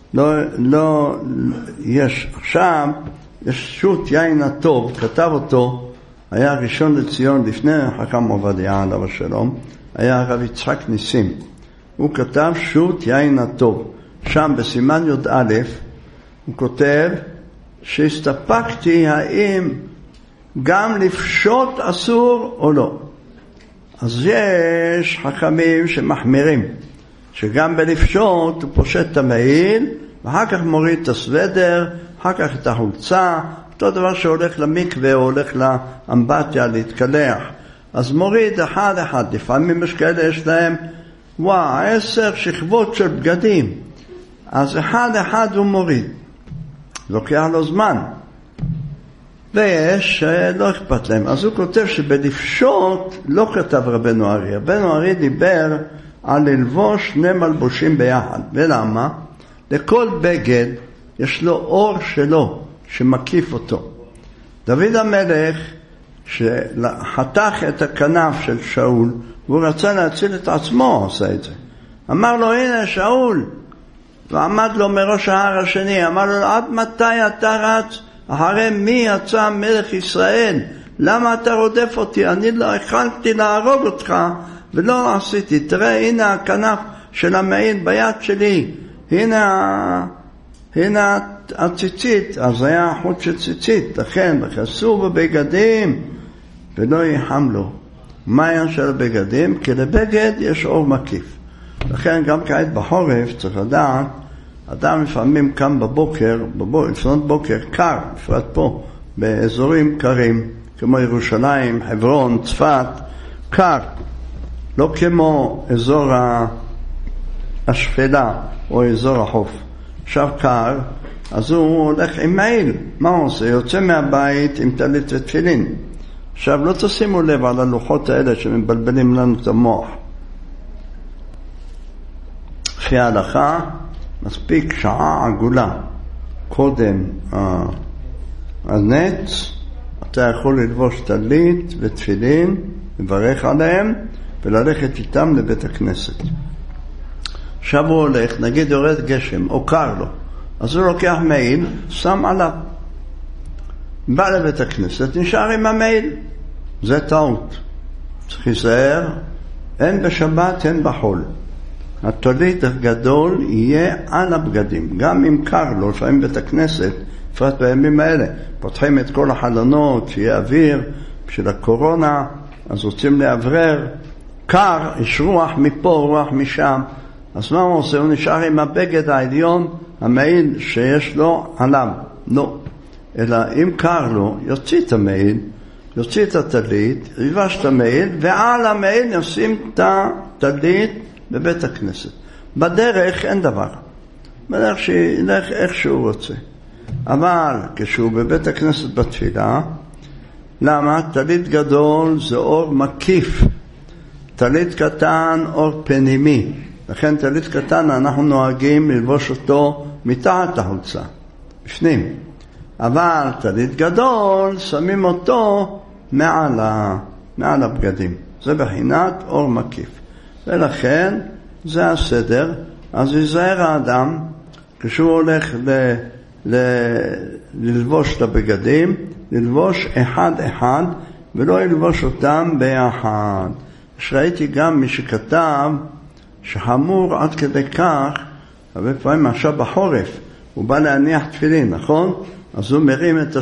Speaker 1: עכשיו יש שו"ת יין הטוב, כתב אותו, היה ראשון לציון לפני חכם עובדיה עליו השלום, היה הרב יצחק ניסים. הוא כתב שו"ת יין הטוב. שם בסימן י"א הוא כותב שהסתפקתי האם גם לפשוט אסור או לא. אז יש חכמים שמחמירים, שגם בלפשוט הוא פושט את המעיל, ואחר כך מוריד את הסוודר, אחר כך את החולצה, אותו דבר שהולך למקווה או הולך לאמבטיה להתקלח. אז מוריד אחד אחד, לפעמים יש כאלה יש להם 10 שכבות של בגדים, אז אחד אחד הוא מוריד, לוקח לו זמן, ויש לא אכפת להם. אז הוא כותב שבלפשוט לא כתב רבנו אריה. רבנו אריה דיבר על ללבוש 2 מלבושים ביחד. ולמה? לכל בגד יש לו אור שלו שמקיף אותו. דוד המלך שחתך את הכנף של שאול והוא רצה להציל את עצמו, עשה את זה. אמר לו, הנה שאול, ועמד לו מראש ההר השני, אמר לו, עד מתי אתה רץ? אחרי מי יצא מלך ישראל? למה אתה רודף אותי? אני לא הכנתי להרוג אותך ולא עשיתי. תראה, הנה הכנף של המעיל ביד שלי, הנה הציצית. אז היה חוט של ציצית, לכן וכסו בבגדים ולא יחם לו. מה היה של הבגדים? כי לבגד יש אור מקיף. לכן גם כעת בחורף צריך לדעת, אדם לפעמים קם בבוקר, לפנות בוקר קר, בפרט פה, באזורים קרים, כמו ירושלים, חברון, צפת, קר. לא כמו אזור השפלה או אזור החוף. עכשיו קר, אז הוא הולך עם מעיל. מה הוא עושה? יוצא מהבית עם טלית ותפילין. עכשיו לא תשימו לב על הלוחות האלה שמבלבלים לנו את המוח. לפי ההלכה, מספיק שעה עגולה קודם הנץ, אתה יכול ללבוש טלית ותפילין, לברך עליהם וללכת איתם לבית הכנסת. עכשיו הוא הולך, נגיד יורד גשם או קר לו, אז הוא לוקח מעיל, שם עליו, בא לבית הכנסת, נשאר עם המעיל. זה טעות, צריך להיזהר, אין בשבת, אין בחול. הטלית הגדול יהיה על הבגדים, גם אם קר לו, לפעמים בית הכנסת, בפרט בימים האלה, פותחים את כל החלונות, שיהיה אוויר, בשביל הקורונה, אז רוצים לאוורר, קר, יש רוח מפה, רוח משם, אז מה הוא עושה? הוא נשאר עם הבגד העליון, המעיל שיש לו עליו, לא. אלא אם קר לו, יוציא את המעיל, יוציא את הטלית, יבש את המעיל, ועל המעיל ישים את הטלית בבית הכנסת. בדרך אין דבר. בדרך שילך איך שהוא רוצה. אבל כשהוא בבית הכנסת בתפילה, למה? טלית גדול זה אור מקיף. טלית קטן אור פנימי. לכן טלית קטן אנחנו נוהגים ללבוש אותו מתחת החולצה, בפנים. אבל טלית גדול שמים אותו מעל הבגדים. זה בחינת אור מקיף. ולכן זה הסדר. אז ייזהר האדם כשהוא הולך ללבוש את הבגדים, ללבוש אחד אחד ולא ללבוש אותם ביחד. שראיתי גם מי שכתב שחמור עד כדי כך, הרבה פעמים עכשיו בחורף הוא בא להניח תפילין, נכון? אז הוא מרים את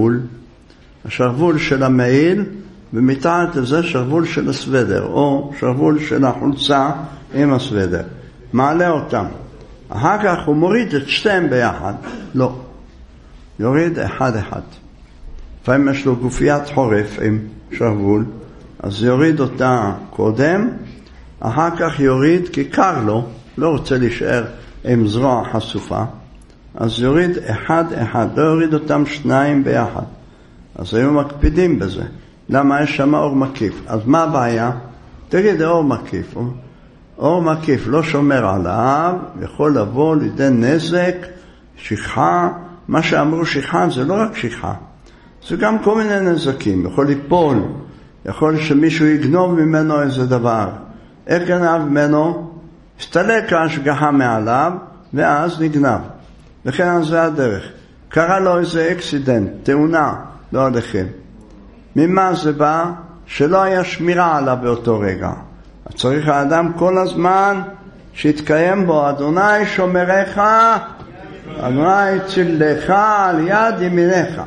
Speaker 1: השרוול של המעיל, ומתחת לזה שרוול של הסוודר, או שרוול של החולצה עם הסוודר. מעלה אותם. אחר כך הוא מוריד את שתיהם ביחד. לא. יוריד אחד אחד. לפעמים יש לו גופיית חורף עם שרוול, אז יוריד אותה קודם, אחר כך יוריד, כי קר לו, לא רוצה להישאר עם זרוע חשופה, אז יוריד אחד אחד, לא יוריד אותם שניים ביחד. אז היו מקפידים בזה. למה? יש שם אור מקיף. אז מה הבעיה? תגיד, אור מקיף. אור מקיף לא שומר עליו, יכול לבוא לידי נזק, שכחה. מה שאמרו שכחה זה לא רק שכחה, זה גם כל מיני נזקים. יכול ליפול, יכול שמישהו יגנוב ממנו איזה דבר. איך גנב ממנו? הסתלק ההשגחה מעליו, ואז נגנב. וכן זה הדרך. קרה לו איזה אקסידנט, תאונה, לא עליכם. ממה זה בא? שלא היה שמירה עליו באותו רגע. צריך האדם כל הזמן שיתקיים בו, אדוני שומריך אדוני צילך על יד ימינך.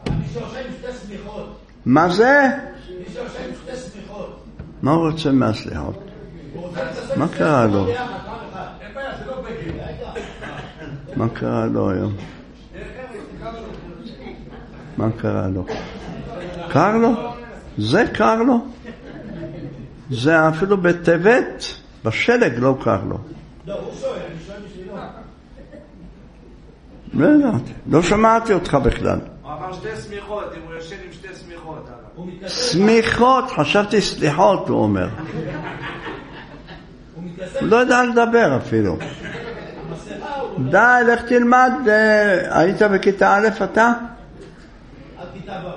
Speaker 1: מה זה? מה הוא רוצה מהסליחות? מה קרה לו? מה קרה לו היום? מה קרה לו? קר לו? זה קר לו? זה אפילו בטבת, בשלג לא קר לו. לא ידעתי, לא שמעתי אותך בכלל.
Speaker 4: הוא אמר שתי סמיכות, אם הוא יושן עם שתי סמיכות.
Speaker 1: סמיכות, חשבתי סליחות, הוא אומר. הוא לא יודע לדבר אפילו. די, לך תלמד, היית בכיתה א' אתה?
Speaker 3: עד כיתה ו'.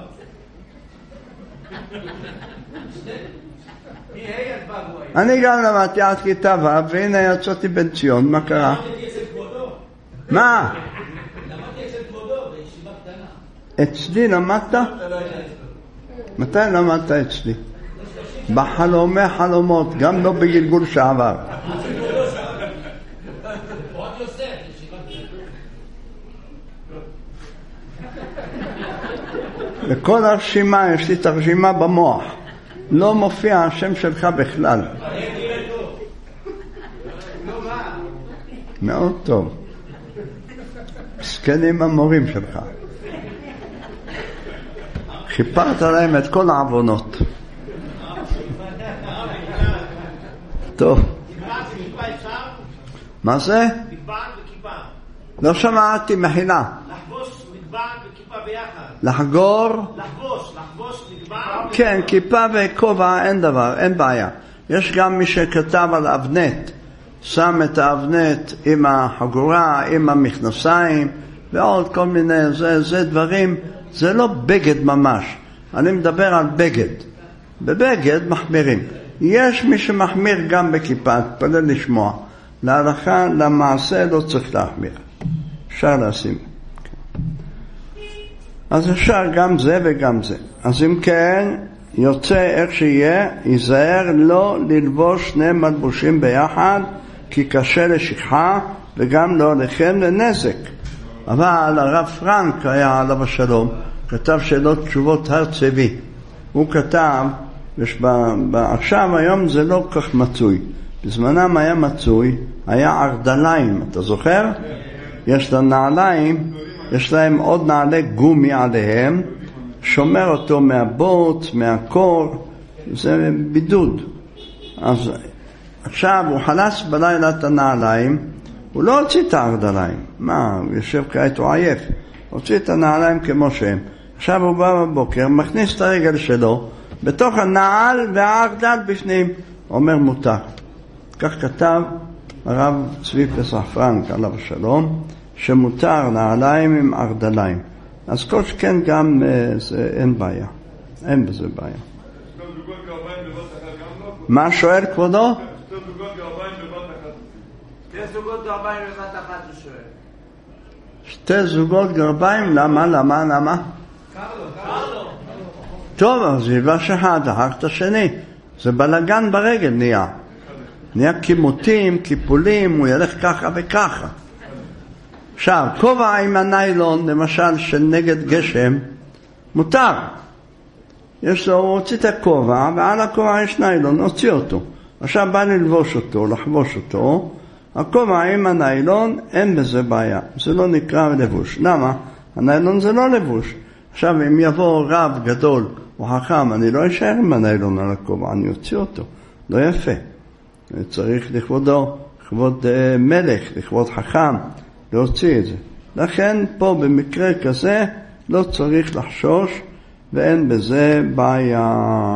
Speaker 1: אני גם למדתי עד כיתה ו', והנה יצאתי בן ציון, מה קרה? מה?
Speaker 3: למדתי אצל כבודו, בישיבה קטנה.
Speaker 1: אצלי למדת? מתי למדת אצלי? בחלומי חלומות, גם לא בגלגול שעבר.
Speaker 3: עוד יוסף, ישיבה קטנה.
Speaker 1: וכל הרשימה, יש לי את הרשימה במוח. לא מופיע השם שלך בכלל. מאוד טוב. מסכנים המורים שלך. חיפרת להם את כל העוונות. טוב. מה זה?
Speaker 3: מטבעת וכיפה.
Speaker 1: לא שמעתי, מחילה.
Speaker 3: לחבוש מטבעת וכיפה ביחד.
Speaker 1: לחגור?
Speaker 3: לחבוש מטבעת.
Speaker 1: כן, כיפה וכובע אין דבר, אין בעיה. יש גם מי שכתב על אבנט, שם את האבנט עם החגורה, עם המכנסיים, ועוד כל מיני, זה דברים, זה לא בגד ממש. אני מדבר על בגד. בבגד מחמירים. יש מי שמחמיר גם בכיפה, תפלל לשמוע. להלכה, למעשה לא צריך להחמיר. אפשר לשים. אז אפשר גם זה וגם זה. אז אם כן, יוצא איך שיהיה, ייזהר לא ללבוש שני מלבושים ביחד, כי קשה לשכחה וגם לא לכם לנזק. אבל הרב פרנק היה עליו השלום, כתב שאלות תשובות הר צבי. הוא כתב, עכשיו היום זה לא כך מצוי. בזמנם היה מצוי, היה ארדליים, אתה זוכר? יש לנעליים, יש להם עוד נעלי גומי עליהם, שומר אותו מהבוט, מהקור, זה בידוד. אז עכשיו הוא חלס בלילה את הנעליים, הוא לא הוציא את הארדליים. מה, הוא יושב כעת, הוא עייף. הוציא את הנעליים כמו שהם. עכשיו הוא בא בבוקר, מכניס את הרגל שלו, בתוך הנעל והארדל בפנים, אומר מותר. כך כתב הרב צבי פסח פרנק עליו השלום, שמותר נעליים עם ארדליים. אז כל שכן גם זה, אין בעיה, אין בזה בעיה. מה שואל כבודו?
Speaker 4: שתי זוגות גרביים בבת אחת הוא שואל.
Speaker 1: שתי זוגות גרביים, למה?
Speaker 3: קרלו.
Speaker 1: טוב, אז ילבש אחד, אחר את השני. זה בלגן ברגל נהיה קימותים, קיפולים, הוא ילך ככה וככה. עכשיו, כובע עם הניילון, למשל, של נגד גשם, מותר. יש לו, הוא הוציא את הכובע, ועל הכובע יש ניילון, הוציא אותו. עכשיו בא ללבוש אותו, לחבוש אותו, הכובע עם הניילון, אין בזה בעיה. זה לא נקרא לבוש. למה? הניילון זה לא לבוש. עכשיו, אם יבוא רב גדול או חכם, אני לא אשאר עם הניילון על הכובע, אני אוציא אותו. לא יפה. צריך לכבודו, לכבוד מלך, לכבוד חכם, להוציא את זה. לכן פה במקרה כזה לא צריך לחשוש ואין בזה בעיה.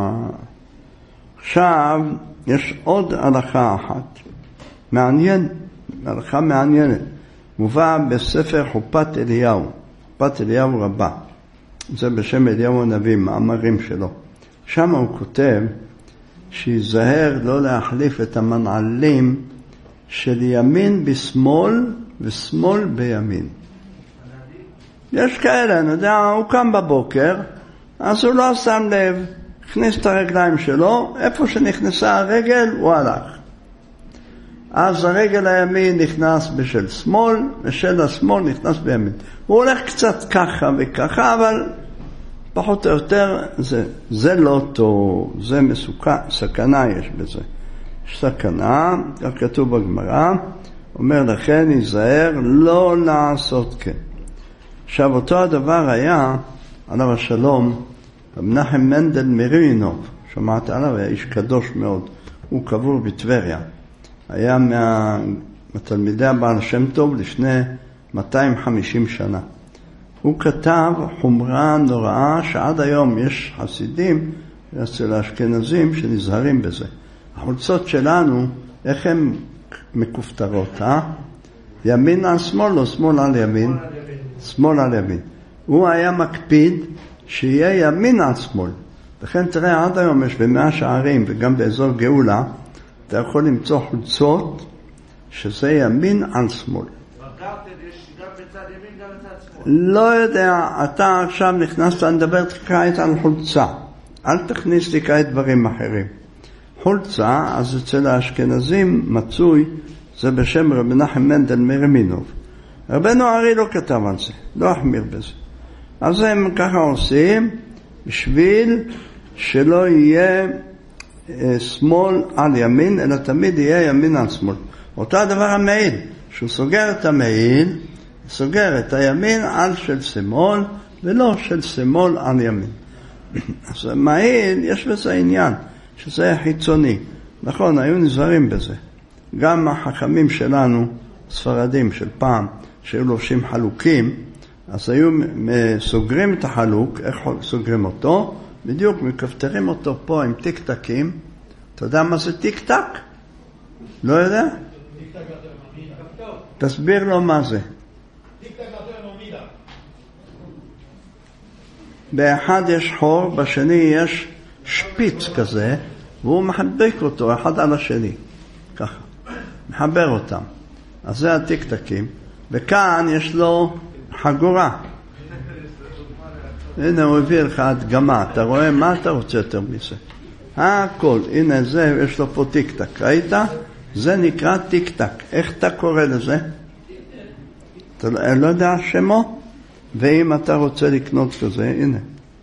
Speaker 1: עכשיו יש עוד הלכה אחת. הלכה מעניינת. מובא בספר חופת אליהו. חופת אליהו רבה. זה בשם אליהו הנביא, מאמרים שלו. שם הוא כותב שיזהר לא להחליף את המנעלים של ימין בשמאל ושמאל בימין. יש כאלה, אני יודע, הוא קם בבוקר, אז הוא לא שם לב, הכניס את הרגליים שלו, איפה שנכנסה הרגל הוא הלך. אז הרגל הימין נכנס בשל שמאל, ושל השמאל נכנס בימין. הוא הולך קצת ככה וככה, אבל פחות או יותר זה לא טוב, זה מסוכן, סכנה יש בזה. יש סכנה, כך כתוב בגמרא, אומר לכן ייזהר לא לעשות כן. עכשיו אותו הדבר היה, עליו השלום, מנחם מנדל מרינוב, שמעת עליו, היה איש קדוש מאוד, הוא קבור בטבריה. היה מהתלמידי הבעל שם טוב לפני 250 שנה. הוא כתב חומרה נוראה שעד היום יש חסידים אצל האשכנזים שנזהרים בזה. החולצות שלנו, איך הן מכופתרות, ימין על שמאל או שמאל על ימין? שמאל על ימין. הוא היה מקפיד שיהיה ימין על שמאל. לכן תראה, עד היום יש במאה שערים וגם באזור גאולה, אתה יכול למצוא חולצות שזה ימין על שמאל.
Speaker 4: יש גם בצד ימין גם בצד שמאל.
Speaker 1: לא יודע, אתה עכשיו נכנסת, אני מדבר כעת על חולצה. אל תכניס לי כעת דברים אחרים. חולצה, אז אצל האשכנזים מצוי, זה בשם רבי מנחם מנדל מרמינוב. רבנו ארי לא כתב על זה, לא החמיר בזה. אז הם ככה עושים בשביל שלא יהיה שמאל על ימין, אלא תמיד יהיה ימין על שמאל. אותו הדבר המעיל, שהוא סוגר את המעיל, סוגר את הימין על של שמאל, ולא של שמאל על ימין. אז המעיל, יש בזה עניין, שזה חיצוני. נכון, היו נזהרים בזה. גם החכמים שלנו, ספרדים של פעם, שהיו לובשים חלוקים, אז היו סוגרים את החלוק, איך סוגרים אותו? בדיוק מכפתרים אותו פה עם טיק-טקים. אתה יודע מה זה טיק-טק? לא יודע? תסביר לו מה זה. באחד יש חור, בשני יש שפיץ כזה, והוא מחבק אותו אחד על השני. ככה. מחבר אותם. אז זה הטיק-טקים. וכאן יש לו חגורה. הנה הוא הביא לך הדגמה. אתה רואה מה אתה רוצה יותר מזה? הכל. הנה זה, יש לו פה טיק-טק. ראית? זה נקרא טיק-טק. איך אתה קורא לזה? אתה לא יודע שמו? ואם אתה רוצה לקנות כזה, הנה.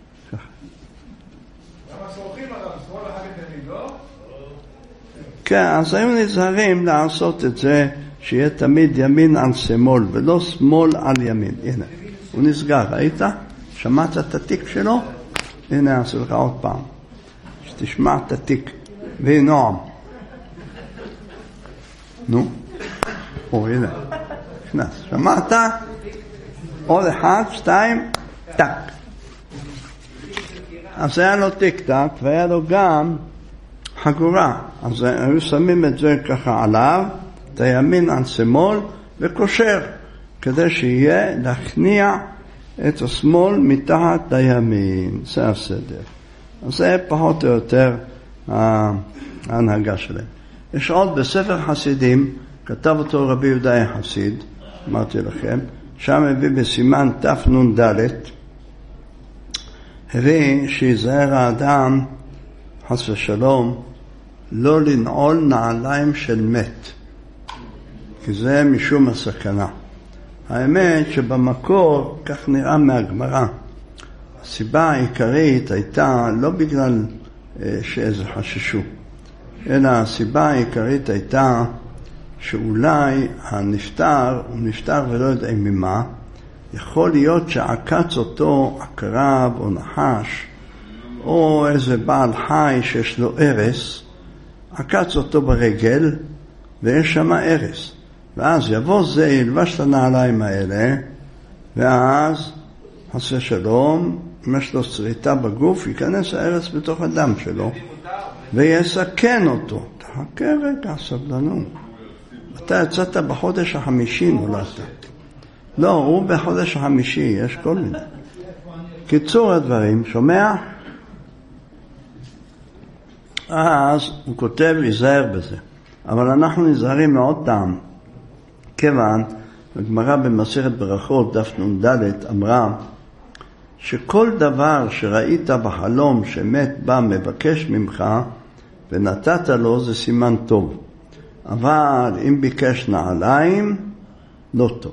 Speaker 1: כן, אז היו נזהרים לעשות את זה, שיהיה תמיד ימין על שמאל, ולא שמאל על ימין. הנה, הוא נסגר, ראית? שמעת את התיק שלו? הנה, אעשה לך עוד פעם. שתשמע את התיק. והיא נועם. נו, הנה, נכנס. שמעת? עוד אחד, שתיים, טק. אז היה לו טיק-טק, והיה לו גם חגורה. אז היו שמים את זה ככה עליו, את הימין על שמאל, וקושר, כדי שיהיה להכניע את השמאל מתחת לימין. זה הסדר. אז זה פחות או יותר ההנהגה שלהם. יש עוד בספר חסידים, כתב אותו רבי יהודה חסיד, אמרתי לכם, שם הביא בסימן תנ"ד, הביא שיזהר האדם, חס ושלום, לא לנעול נעליים של מת, כי זה משום הסכנה. האמת שבמקור, כך נראה מהגמרא, הסיבה העיקרית הייתה לא בגלל שאיזה חששו, אלא הסיבה העיקרית הייתה שאולי הנפטר, הוא נפטר ולא יודע ממה, יכול להיות שעקץ אותו עקרב או נחש, או איזה בעל חי שיש לו ערס, עקץ אותו ברגל, ויש שם ערס. ואז יבוא זה, ילבש את הנעליים האלה, ואז עשה שלום, אם יש לו שריטה בגוף, ייכנס הערס בתוך הדם שלו, ויסכן אותו. תחכה רגע, סבלנות. אתה יצאת בחודש החמישי, נולדת. לא, הוא בחודש החמישי, יש כל מיני. קיצור הדברים, שומע? אז הוא כותב להיזהר בזה. אבל אנחנו נזהרים מאוד טעם. כיוון, הגמרא במסכת ברכות, דף נ"ד, אמרה שכל דבר שראית בחלום שמת בא מבקש ממך ונתת לו, זה סימן טוב. אבל אם ביקש נעליים, לא טוב.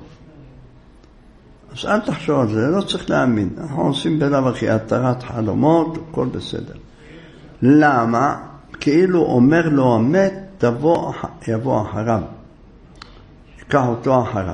Speaker 1: אז אל תחשוב על זה, לא צריך להאמין. אנחנו עושים בלב אחי התרת חלומות, הכל בסדר. למה? כאילו אומר לו המת, יבוא אחריו. ייקח אותו אחריו.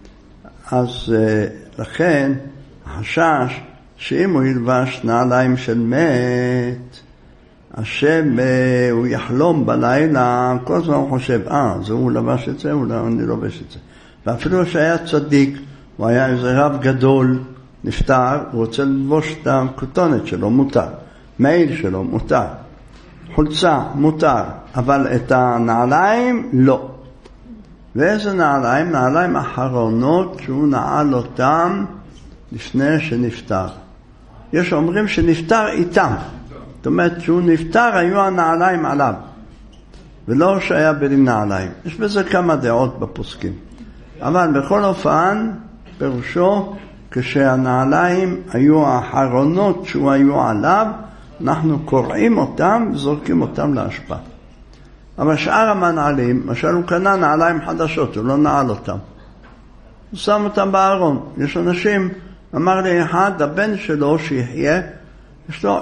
Speaker 1: אז לכן החשש שאם הוא ילבש נעליים של מת, השם הוא יחלום בלילה, כל הזמן הוא חושב, זה הוא לבש את זה, אני לובש את זה. ואפילו שהיה צדיק, הוא היה איזה רב גדול, נפטר, הוא רוצה לבוש את הכותונת שלו, מותר. מעיל שלו, מותר. חולצה, מותר. אבל את הנעליים, לא. ואיזה נעליים? נעליים אחרונות שהוא נעל אותם לפני שנפטר. יש אומרים שנפטר איתם. זאת אומרת, שהוא נפטר, היו הנעליים עליו. ולא שהיה בלי נעליים. יש בזה כמה דעות בפוסקים. אבל בכל אופן, פירושו, כשהנעליים היו האחרונות שהוא היו עליו, אנחנו קוראים אותם וזורקים אותם להשפעה. אבל שאר המנעלים, למשל הוא קנה נעליים חדשות, הוא לא נעל אותם. הוא שם אותם בארון. יש אנשים, אמר לי אחד, הבן שלו שיחיה, יש לו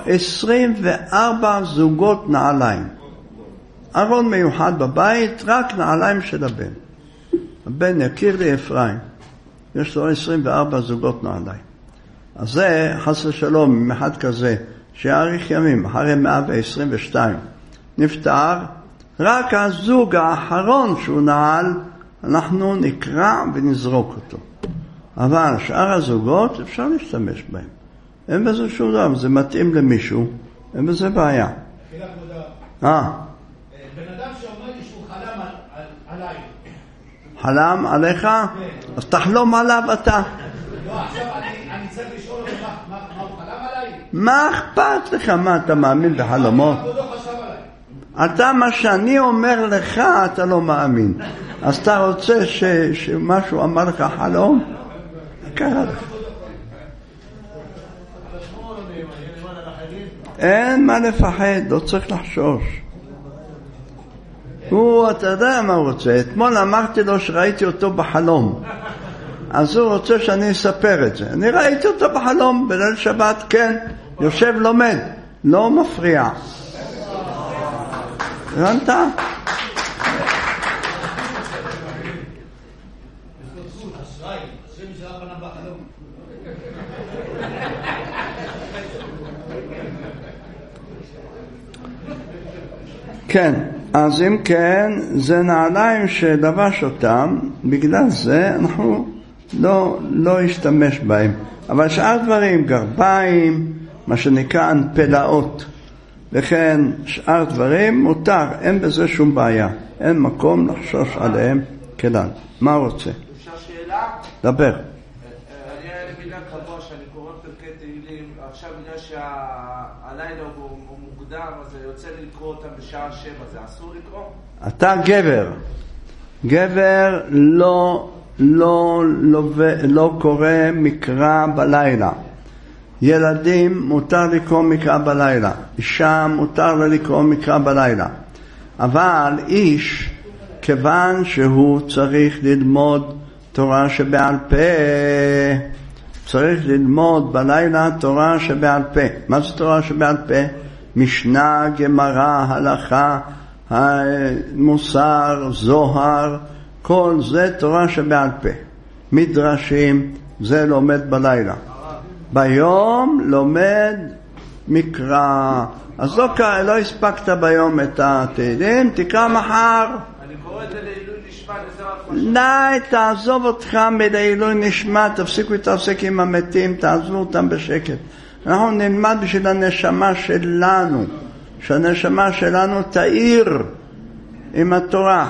Speaker 1: 24 זוגות נעליים. ארון מיוחד בבית, רק נעליים של הבן. הבן יכיר לי אפרים. יש לו 24 זוגות נעליים. אז זה חס ושלום, עם אחד כזה, שיאריך ימים, אחרי 122, נפטר, רק הזוג האחרון שהוא נעל, אנחנו נקרא ונזרוק אותו. אבל שאר הזוגות אפשר להשתמש בהם. אין בזה שום דבר, זה מתאים למישהו, אין בזה בעיה.
Speaker 3: בן אדם שאומר לי שהוא חלם עליי.
Speaker 1: חלם עליך? אז תחלום עליו אתה.
Speaker 3: לא, עכשיו אני צריך לשאול אותו מה הוא חלם עליי?
Speaker 1: מה אכפת לך? מה, אתה מאמין בחלומות? אתה, מה שאני אומר לך, אתה לא מאמין. אז אתה רוצה שמשהו אמר לך חלום? קרה לך. אין מה לפחד, לא צריך לחשוש. אתה יודע מה הוא רוצה. אתמול אמרתי לו שראיתי אותו בחלום. אז הוא רוצה שאני אספר את זה. אני ראיתי אותו בחלום בליל שבת, כן, יושב לומד, לא מפריע. הבנת? כן, אז אם כן, זה נעליים שלבש אותם, בגלל זה אנחנו לא ישתמש בהם. אבל שאר דברים, גרביים, מה שנקרא אנפלאות, וכן שאר דברים מותר, אין בזה שום בעיה. אין מקום לחשוש עליהם כלל. מה רוצה?
Speaker 4: אפשר שאלה?
Speaker 1: דבר.
Speaker 4: אני מילה קבוע שאני קורא פרקי תהילים, עכשיו בגלל שהלילה הוא מוקדם, אז יוצא לי לקרוא אותם בשעה 7, זה אסור לקרוא?
Speaker 1: אתה גבר. גבר לא קורא מקרא בלילה. ילדים מותר לקרוא מקרא בלילה. אישה מותר לה לקרוא מקרא בלילה. אבל איש, כיוון שהוא צריך ללמוד תורה שבעל פה, צריך ללמוד בלילה תורה שבעל פה. מה זה תורה שבעל פה? משנה, גמרא, הלכה, מוסר, זוהר, כל זה תורה שבעל פה. מדרשים, זה לומד בלילה. ביום לומד מקרא. אז לא הספקת ביום את התהילים, תקרא מחר.
Speaker 4: אני קורא את זה לעילוי נשמת, וזה רק
Speaker 1: די, תעזוב אותך מלעילוי נשמת, תפסיקו להתעסק עם המתים, תעזבו אותם בשקט. אנחנו נלמד בשביל הנשמה שלנו, שהנשמה שלנו תאיר עם התורה.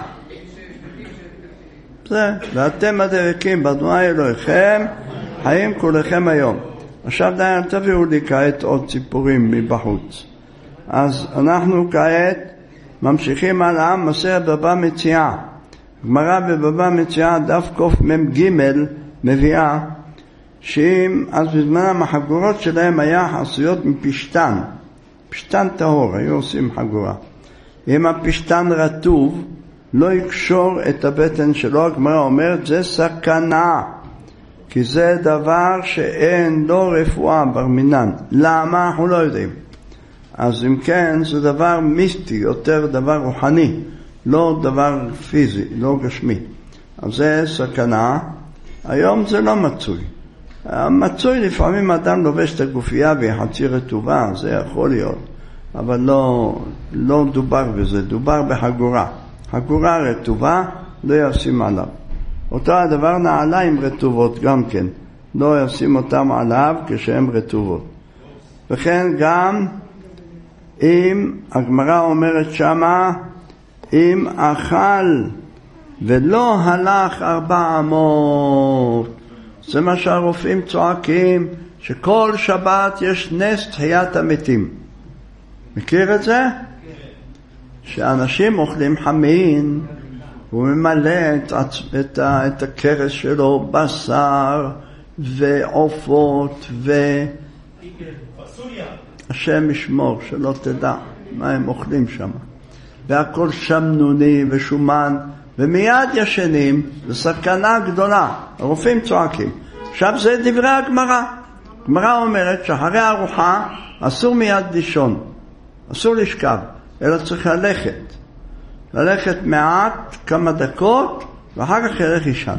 Speaker 1: זה, ואתם הדבקים באדוני אלוהיכם, חיים כולכם היום. עכשיו די, תביאו לי כעת עוד ציפורים מבחוץ. אז אנחנו כעת ממשיכים הלאה, מסכת בבא מציעא. גמרא בבבא מציעא דף קמ"ג מביאה שאם אז בזמנם החגורות שלהם היה עשויות מפשתן, פשתן טהור, היו עושים חגורה. אם הפשתן רטוב לא יקשור את הבטן שלו. הגמרא אומרת זה סכנה, כי זה דבר שאין לו רפואה בר מינן. למה? אנחנו לא יודעים. אז אם כן זה דבר מיסטי, יותר דבר רוחני, לא דבר פיזי, לא גשמי. אז זה סכנה. היום זה לא מצוי. מצוי לפעמים אדם לובש את הגופייה והיא חצי רטובה, זה יכול להיות, אבל לא דובר בזה, דובר בחגורה. חגורה רטובה לא ישים עליו. אותו הדבר נעליים רטובות גם כן, לא ישים אותם עליו כשהם רטובות. וכן גם אם הגמרא אומרת שמה, אם אכל ולא הלך 400, זה מה שהרופאים צועקים, שכל שבת יש נס תחיית המתים. מכיר את זה? שאנשים אוכלים חמין, הוא ממלא את הכרס שלו בשר ועופות השם ישמור שלא תדע מה הם אוכלים שם, והכל שמנוני ושומן, ומיד ישנים. זו סכנה גדולה, הרופאים צועקים. עכשיו זה דברי הגמרא. הגמרא אומרת שאחרי הארוחה אסור מיד לישון, אסור לשכב, אלא צריך ללכת מעט, כמה דקות, ואחר כך ילך לישון.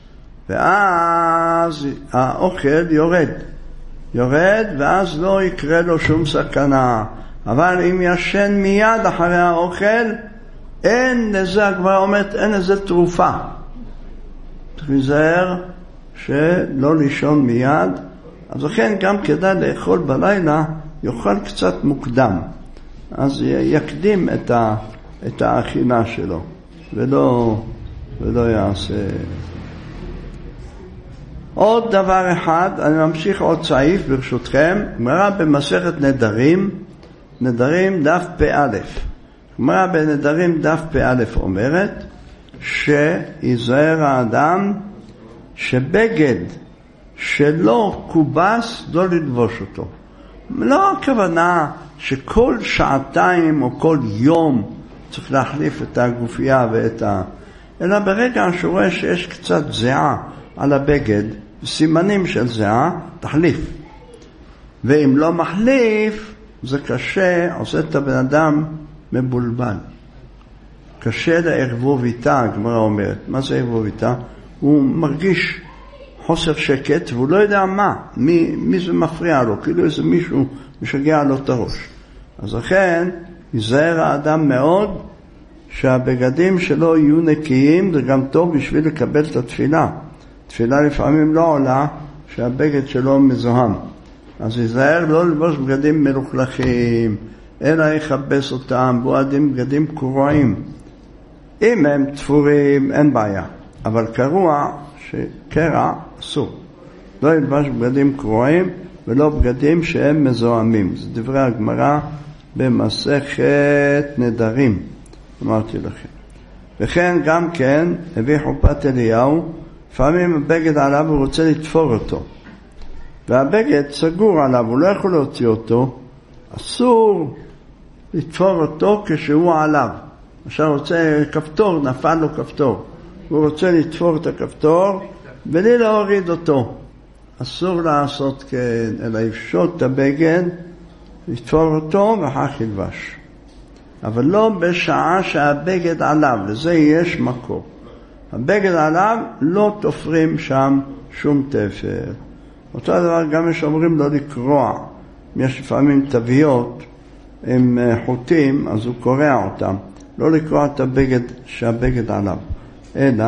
Speaker 1: ואז האוכל יורד, ואז לא יקרה לו שום סכנה. אבל אם ישן מיד אחרי האוכל, אין לזה, הגמרא אומרת, אין לזה תרופה. צריך להיזהר שלא לישון מיד. אז לכן גם כדאי לאכול בלילה, יאכל קצת מוקדם. אז יקדים את האכילה שלו, ולא יעשה. עוד דבר אחד, אני ממשיך עוד סעיף ברשותכם, גמרא במסכת נדרים דף פ"א. גמרא בנדרים דף פ"א אומרת שיזהר האדם שבגד שלא קובס לא ללבוש אותו. לא הכוונה שכל שעתיים או כל יום צריך להחליף את הגופייה אלא ברגע שהוא רואה שיש קצת זיעה על הבגד, סימנים של זיעה, תחליף. ואם לא מחליף, זה קשה, עושה את הבן אדם מבולבל. קשה לערבוב איתה, הגמרא אומרת. מה זה ערבוב איתה? הוא מרגיש חוסר שקט, והוא לא יודע מי זה מפריע לו, כאילו איזה מישהו משגע לו את הראש. אז לכן, יזהר האדם מאוד, שהבגדים שלו יהיו נקיים, זה גם טוב בשביל לקבל את התפילה. תפילה לפעמים לא עולה שהבגד שלו מזוהם. אז יזהר לא לבוש בגדים מלוכלכים, אלא יכבס אותם, בועדים בגדים קרועים. אם הם תפורים, אין בעיה. אבל קרוע, שקרע, אסור. לא ילבש בגדים קרועים, ולא בגדים שהם מזוהמים. זה דברי הגמרא במסכת נדרים. אמרתי לכם. וכן גם כן, הביא חופת אליהו, לפעמים הבגד עליו הוא רוצה לתפור אותו. והבגד סגור עליו, הוא לא יכול להוציא אותו, אסור לתפור אותו כשהוא עליו. עכשיו רוצה כפתור, נפל לו כפתור. הוא רוצה לתפור את הכפתור, בלי להוריד אותו. אסור לעשות כן, אלא יפשוט את הבגד, לתפור אותו ואחר ילבש. אבל לא בשעה שהבגד עליו, לזה יש מקור. הבגד עליו לא תופרים שם שום תפר. אותו דבר גם יש אומרים לא לקרוע. יש לפעמים תוויות עם חוטים, אז הוא קורע אותם. לא לקרוע את הבגד שהבגד עליו. אלא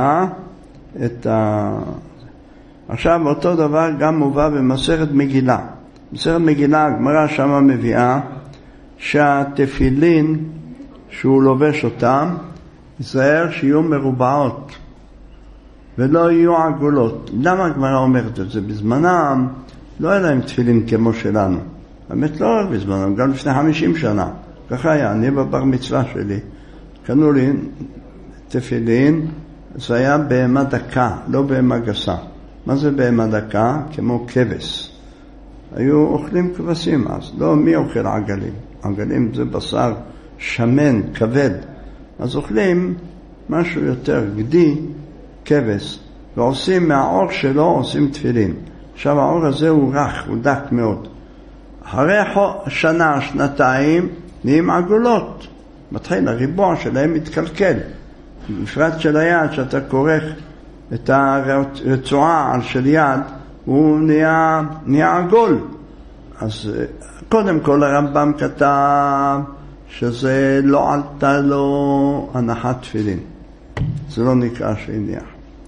Speaker 1: עכשיו אותו דבר גם מובא במסכת מגילה. במסכת מגילה הגמרא שמה מביאה שהתפילין שהוא לובש אותם, יזהר שיהיו מרובעות ולא יהיו עגולות. למה הגמרא אומרת את זה? בזמנם לא היה להם תפילין כמו שלנו. באמת לא רק בזמנם, גם לפני 50 שנה. ככה היה, אני בבר מצווה שלי. קנו לי תפילין, זה היה בהמה דקה, לא בהמה גסה. מה זה בהמה דקה? כמו כבש. היו אוכלים כבשים אז, לא מי אוכל עגלים. עגלים זה בשר שמן, כבד. אז אוכלים משהו יותר גדי, כבש, ועושים מהאור שלו, עושים תפילין. עכשיו האור הזה הוא רך, הוא דק מאוד. אחרי שנה, שנתיים, נהיים עגולות. מתחיל הריבוע שלהם מתקלקל. בפרט של היד, שאתה כורך את הרצועה על של יד, הוא נהיה עגול. אז קודם כל הרמב"ם כתב שזה לא עלתה לו הנחת תפילין. זה לא נקרא שהניח.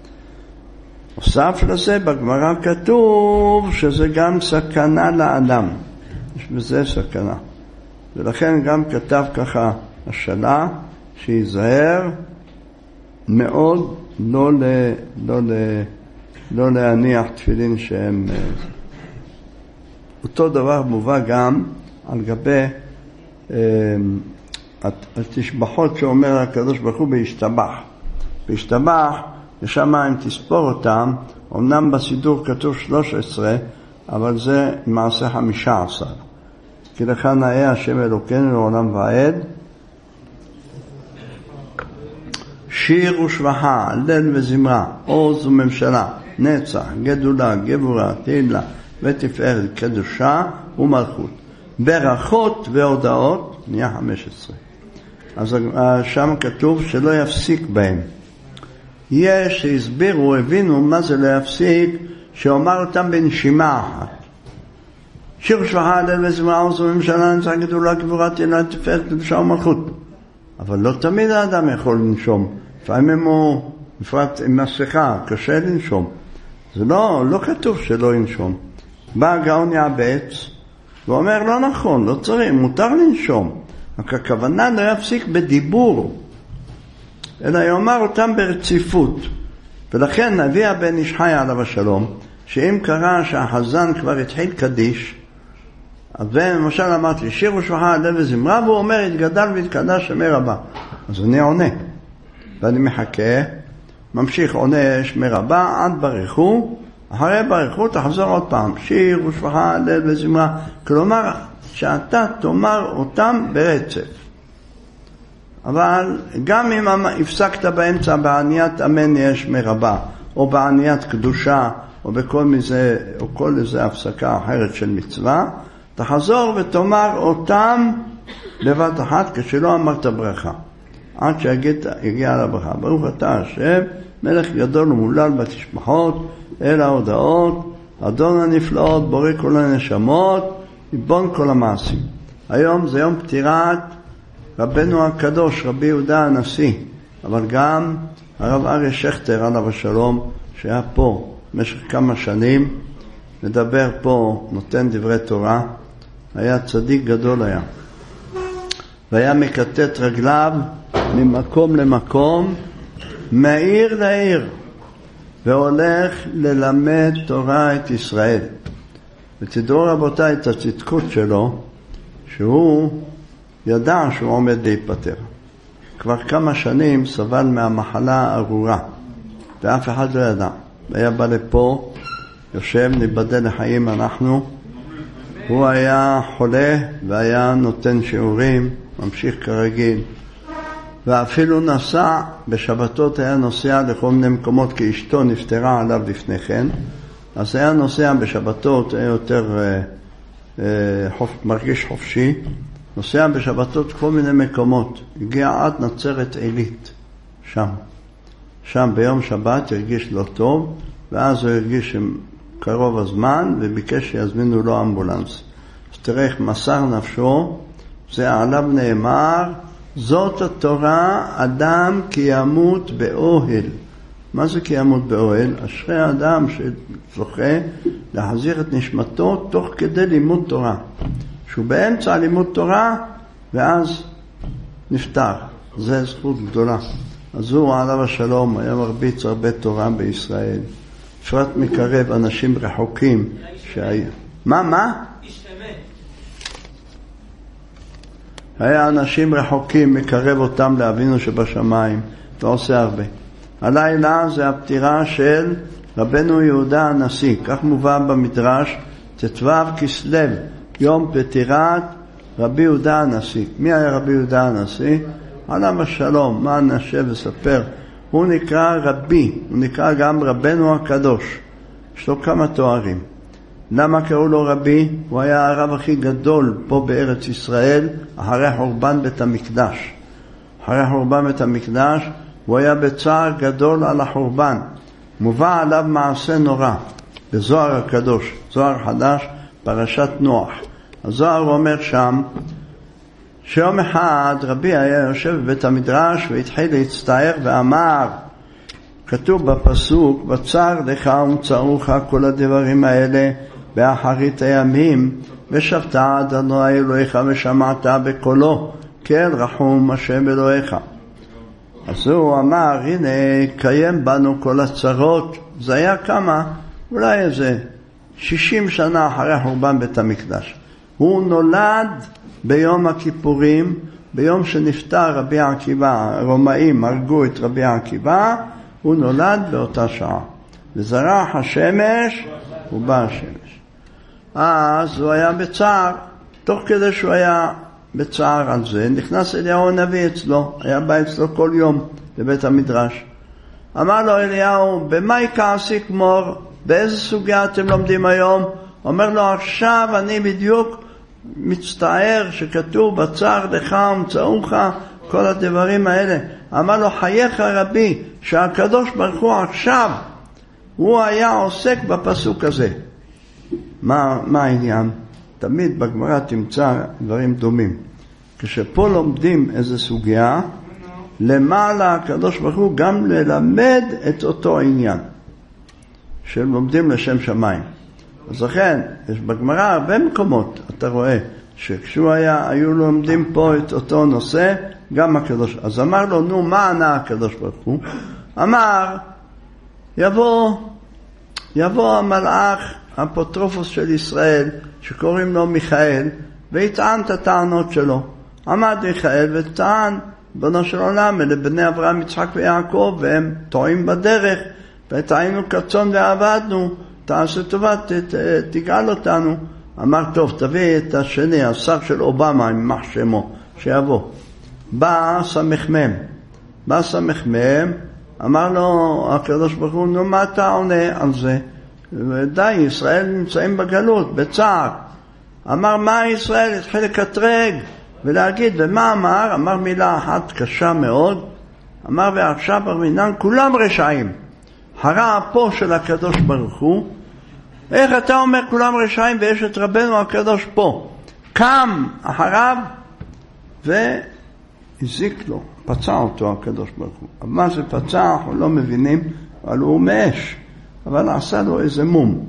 Speaker 1: נוסף לזה בגמרא כתוב שזה גם סכנה לאדם. יש בזה סכנה. ולכן גם כתב ככה השאלה שיזהר מאוד לא להניח תפילין שהם... אותו דבר מובא גם על גבי התשבחות שאומר הקדוש ברוך הוא בהשתבח. בהשתבח, ושם אם תספור אותם, אמנם בסידור כתוב 13, אבל זה מעשה 15. כי לך נאה השם אלוקינו לעולם ועד. שיר ושבחה, הלל וזמרה, עוז וממשלה, נצח, גדולה, גבורה, תהילה ותפארת, קדושה ומלכות. ברכות והודעות, נהיה 15. אז שם כתוב שלא יפסיק בהם. יש שהסבירו, הבינו מה זה לא יפסיק, שאומר אותם בנשימה אחת. שיר ושבחה, הלל וזמרה, עוז וממשלה, נצח, גדולה, גבורה, תהילה, תפארת, קדושה ומלכות. אבל לא תמיד האדם יכול לנשום. לפעמים הוא, בפרט עם מסכה, קשה לנשום. זה לא כתוב שלא ינשום. בא הגאון יעבץ, ואומר לא נכון, לא צריך, מותר לנשום. רק הכוונה לא יפסיק בדיבור, אלא יאמר אותם ברציפות. ולכן נביא הבן איש חי עליו השלום, שאם קרה שהחזן כבר התחיל קדיש, ולמשל אמרתי, שיר ושבחה, הלל וזמרה, והוא אומר, התגדל והתקדש שמי רבה. אז אני עונה, ואני מחכה, ממשיך עונה שמי רבה, עד ברכו, אחרי ברכו תחזור עוד פעם, שיר ושבחה, הלל וזמרה, כלומר, שאתה תאמר אותם ברצף. אבל גם אם הפסקת באמצע בעניית אמן יש שמי רבה, או בעניית קדושה, או כל איזה הפסקה אחרת של מצווה, תחזור ותאמר אותם בבת אחת כשלא אמרת ברכה. עד שהגיע לברכה. ברוך אתה השם, מלך גדול ומולל בתשבחות, אל ההודעות, אדון הנפלאות, בורא כל הנשמות, ריבון כל המעשים. היום זה יום פטירת רבנו הקדוש, רבי יהודה הנשיא, אבל גם הרב אריה שכטר עליו השלום, שהיה פה במשך כמה שנים, מדבר פה, נותן דברי תורה, היה צדיק גדול היה. והיה מקטט רגליו ממקום למקום, מעיר לעיר, והולך ללמד תורה את ישראל. ותדעו רבותיי את הצדקות שלו, שהוא ידע שהוא עומד להיפטר. כבר כמה שנים סבל מהמחלה הארורה, ואף אחד לא ידע. היה בא לפה, יושב, ניבדל לחיים אנחנו, הוא היה חולה והיה נותן שיעורים, ממשיך כרגיל, ואפילו נסע, בשבתות היה נוסע לכל מיני מקומות, כי אשתו נפטרה עליו לפני כן, אז היה נוסע בשבתות, היה יותר מרגיש חופשי, נוסע בשבתות כל מיני מקומות, הגיע עד נצרת עילית, שם ביום שבת הרגיש לא טוב, ואז הוא הרגיש קרוב הזמן, וביקש שיזמינו לו אמבולנס. אז תראה איך מסר נפשו, זה עליו נאמר, זאת התורה, אדם כי ימות באוהל. מה זה כי ימות באוהל? אשרי האדם שזוכה להחזיר את נשמתו תוך כדי לימוד תורה. שהוא באמצע לימוד תורה, ואז נפטר. זה זכות גדולה. אז הוא עליו השלום, היה מרביץ הרבה תורה בישראל. בפרט מקרב אנשים רחוקים שהיה. מה? היה אנשים רחוקים, מקרב אותם לאבינו שבשמיים, ועושה הרבה. הלילה זה הפטירה של רבנו יהודה הנשיא, כך מובא במדרש, ט"ו כסלו, יום פטירת רבי יהודה הנשיא. מי היה רבי יהודה הנשיא? עליו השלום, מה נשב וספר, הוא נקרא רבי, הוא נקרא גם רבנו הקדוש, יש לו כמה תוארים. למה קראו לו רבי? הוא היה הרב הכי גדול פה בארץ ישראל, אחרי חורבן בית המקדש. אחרי חורבן בית המקדש, הוא היה בצער גדול על החורבן. מובא עליו מעשה נורא, בזוהר הקדוש, זוהר חדש, פרשת נוח. הזוהר אומר שם, שיום אחד רבי היה יושב בבית המדרש והתחיל להצטער ואמר, כתוב בפסוק, בצר לך ומצאוך כל הדברים האלה באחרית הימים, ושבת עד אדוני אלוהיך ושמעת בקולו, כן רחום השם אלוהיך. אז הוא אמר, הנה קיים בנו כל הצרות. זה היה כמה, אולי איזה 60 שנה אחרי חורבן בית המקדש. הוא נולד ביום הכיפורים, ביום שנפטר רבי עקיבא, הרומאים הרגו את רבי עקיבא, הוא נולד באותה שעה. וזרח השמש ובא השמש. אז הוא היה בצער, תוך כדי שהוא היה בצער על זה, נכנס אליהו הנביא אצלו, היה בא אצלו כל יום לבית המדרש. אמר לו אליהו, במה יכעסי כמור? באיזה סוגיה אתם לומדים היום? אומר לו, עכשיו אני בדיוק מצטער שכתוב בצער לך ומצאוך כל הדברים האלה. אמר לו, חייך רבי, שהקדוש ברוך הוא עכשיו, הוא היה עוסק בפסוק הזה. מה העניין? תמיד בגמרא תמצא דברים דומים. כשפה לומדים איזו סוגיה, למעלה הקדוש ברוך הוא גם ללמד את אותו עניין שלומדים לשם שמיים. אז לכן, יש בגמרא הרבה מקומות, אתה רואה, שכשהוא היו לומדים פה את אותו נושא, גם הקדוש. אז אמר לו, נו, מה ענה הקדוש ברוך הוא? אמר, יבוא המלאך, האפוטרופוס של ישראל, שקוראים לו מיכאל, ויטען את הטענות שלו. עמד מיכאל וטען, בנו של עולם, אלה בני אברהם, יצחק ויעקב, והם טועים בדרך, וטעינו כצאן ועבדנו, תעשה טובה, תגאל אותנו. אמר, טוב, תביא את השני, השר של אובמה, עם מח שמו, שיבוא. בא סמ"ם, אמר לו הקדוש ברוך הוא, נו, מה אתה עונה על זה? די, ישראל נמצאים בגלות, בצער. אמר, מה ישראל? התחיל לקטרג ולהגיד, ומה אמר? אמר מילה אחת קשה מאוד, אמר, ועכשיו ברמינן כולם רשעים. הרע פה של הקדוש ברוך הוא, איך אתה אומר כולם רשעים ויש את רבנו הקדוש פה? קם אחריו והזיק לו, פצע אותו הקדוש ברוך הוא. אבל מה זה פצע? אנחנו לא מבינים, אבל הוא מאש. אבל עשה לו איזה מום.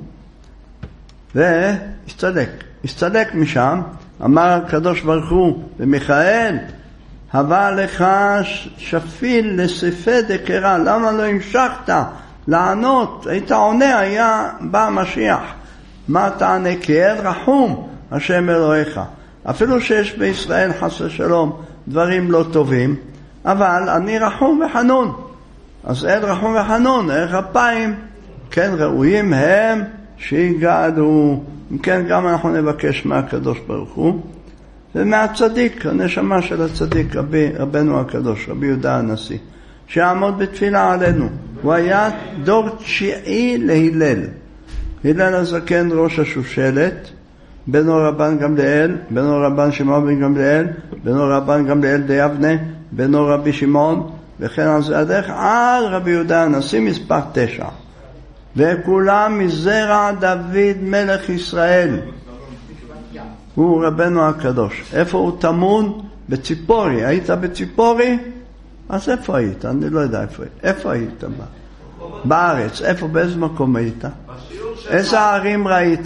Speaker 1: והסתלק משם, אמר הקדוש ברוך הוא למיכאל, הבא לך שפיל לספי דקרה, למה לא המשכת לענות? היית עונה, היה בא משיח. מה תענה? כי עד רחום השם אלוהיך. אפילו שיש בישראל חס ושלום דברים לא טובים, אבל אני רחום וחנון. אז עד רחום וחנון, ערך אפיים, כן ראויים הם שיגעלו. כן, גם אנחנו נבקש מהקדוש ברוך הוא ומהצדיק, הנשמה של הצדיק, רבנו הקדוש, רבי יהודה הנשיא, שיעמוד בתפילה עלינו. הוא היה דור 9 להלל. הלל הזקן ראש השושלת, בנו רבן גמליאל, בנו רבן שמעון בן גמליאל, בנו רבן גמליאל דיבנה, בנו רבי שמעון, וכן על זה הדרך עד רבי יהודה הנשיא מספר 9. וכולם מזרע דוד מלך ישראל. הוא רבנו הקדוש. איפה הוא טמון? בציפורי. היית בציפורי? אז איפה היית? אני לא יודע איפה היית. איפה היית? בארץ. איפה? באיזה מקום היית? איזה ערים ראית?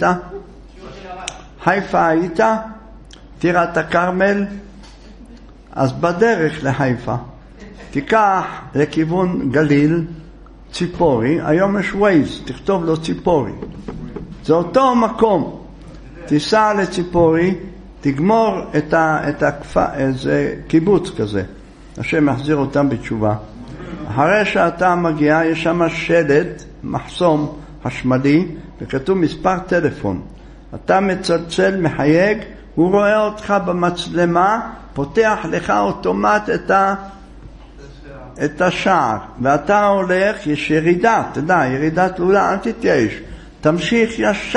Speaker 1: חיפה היית? טירת הכרמל? אז בדרך לחיפה תיקח לכיוון גליל ציפורי, היום יש ווייז, תכתוב לו ציפורי, זה אותו מקום. תיסע לציפורי, תגמור את הכפר, איזה קיבוץ כזה, השם יחזיר אותם בתשובה. אחרי שאתה מגיע, יש שם שלט, מחסום חשמלי, וכתוב מספר טלפון. אתה מצלצל, מחייג, הוא רואה אותך במצלמה, פותח לך אוטומט את השער, ואתה הולך, יש ירידה, תדע, ירידה תלולה, אל תתייאש, תמשיך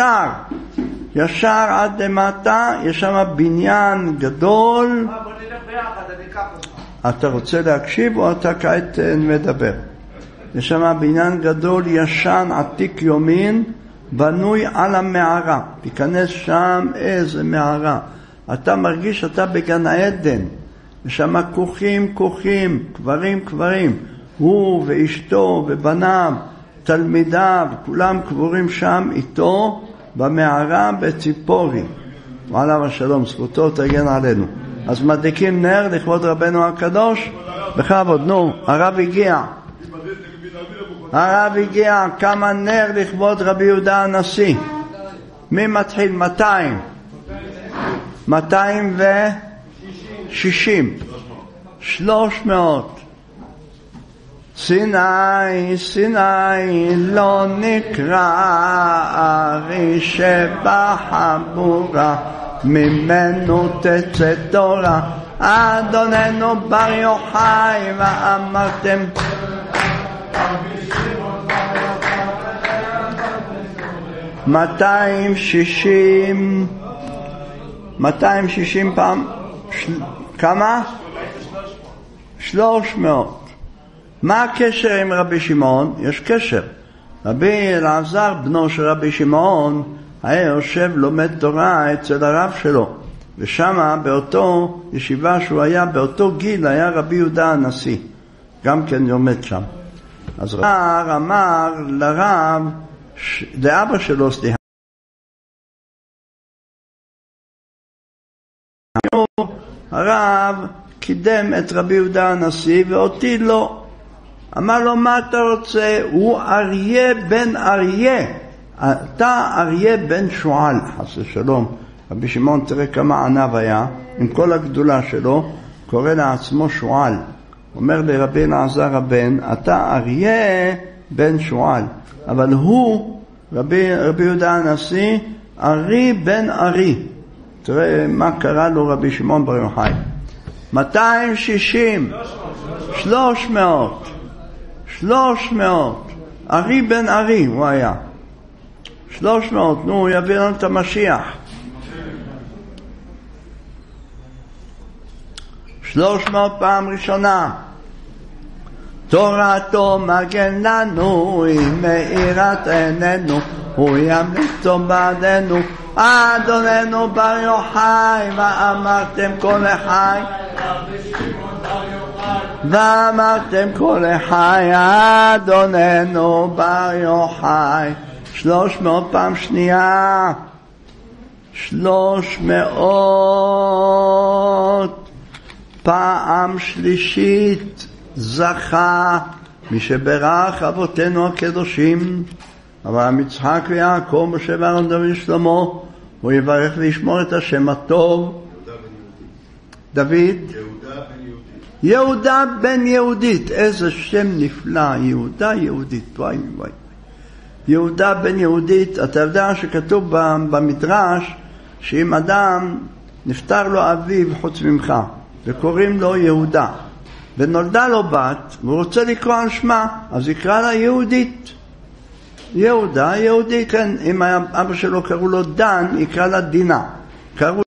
Speaker 1: ישר עד למטה, יש שם בניין גדול.
Speaker 4: בוא נלך ביחד, אני אקח אותך.
Speaker 1: אתה רוצה להקשיב או אתה כעת מדבר? יש שם בניין גדול, ישן, עתיק יומין, בנוי על המערה. תיכנס שם, איזה מערה. אתה מרגיש שאתה בגן העדן. יש שם כוכים, קברים. הוא ואשתו ובניו, תלמידיו, כולם קבורים שם איתו במערה בציפורי. ועליו השלום, זכותו תגן עלינו. אז מדליקים נר לכבוד רבנו הקדוש. בכבוד, נו, הרב הגיע, כמה נר לכבוד רבי יהודה הנשיא. מי מתחיל? 260. 300. סיני לא נקרא ארי שבחבורה, ממנו תצא תורה. אדוננו בר יוחאי ואמרתם 260 פעם, כמה? 300. מה הקשר עם רבי שמעון? יש קשר. רבי אלעזר, בנו של רבי שמעון, היה יושב לומד תורה אצל הרב שלו, ושם באותו ישיבה שהוא היה, באותו גיל, היה רבי יהודה הנשיא, גם כן לומד שם. אז רב אמר לרב, לאבא שלו, סליחה, הרב קידם את רבי יהודה הנשיא ואותי לא. אמר לו, מה אתה רוצה? הוא אריה בן אריה, אתה אריה בן שועל, חס ושלום. רבי שמעון, תראה כמה ענב היה, עם כל הגדולה שלו, קורא לעצמו שועל. אומר לרבי אלעזר הבן, אתה אריה בן שועל, אבל הוא, רבי יהודה הנשיא, ארי בן ארי. תראה מה קרא לו רבי שמעון בר יוחאי. 260, 300, ארי בן ארי הוא היה. 300, נו, הוא יביא לנו את המשיח. 300 פעם ראשונה. תורתו מגן לנו, היא מאירת עינינו, הוא ימליץ בעדנו. אדוננו בר יוחאי, ואמרתם כל אחי, אדוננו בר יוחאי. 300 פעם שנייה. 300 פעם שלישית. זכה מי שברך אבותינו הקדושים, אברהם, יצחק ויעקב, משה ואהרון, דוד ושלמה, הוא יברך וישמור את השם הטוב. דוד, יהודה בן יהודית, איזה שם נפלא, יהודה יהודית, וואי. יהודה בן יהודית. אתה יודע שכתוב במדרש שאם אדם נפטר לו אביו חוץ ממך וקוראים לו יהודה, ונולדה לו בת והוא רוצה לקרוא על שמה, אז יקרא לה יהודית. יהודה, יהודי, כן. אם אבא שלו קראו לו דן, יקרא לה דינה. קראו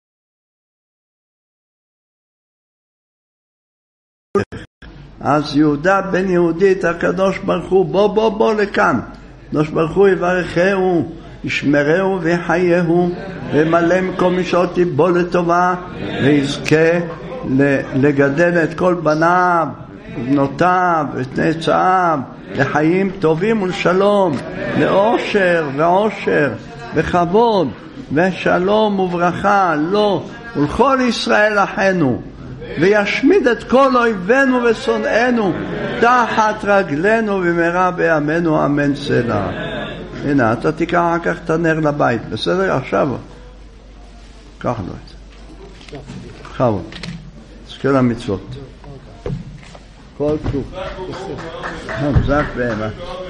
Speaker 1: אז יהודה בן יהודית, הקדוש ברוך הוא, בוא לכאן. הקדוש ברוך הוא יברכהו, ישמרהו ויחייהו, ומלא מקום משעות ליבו לטובה, ויזכה לגדל את כל בניו ובנותיו ואת צאצאיו לחיים טובים ולשלום, לאושר ועושר וכבוד ושלום וברכה לו ולכל ישראל אחינו, וישמיד את כל אויבינו ושונאינו תחת רגלינו במהרה בימינו אמן סלע. הנה, אתה תיקח אחר כך את הנר לבית, בסדר? עכשיו קח לו את זה, חבוד, זכה למצוות כל טוב, זק ואמא.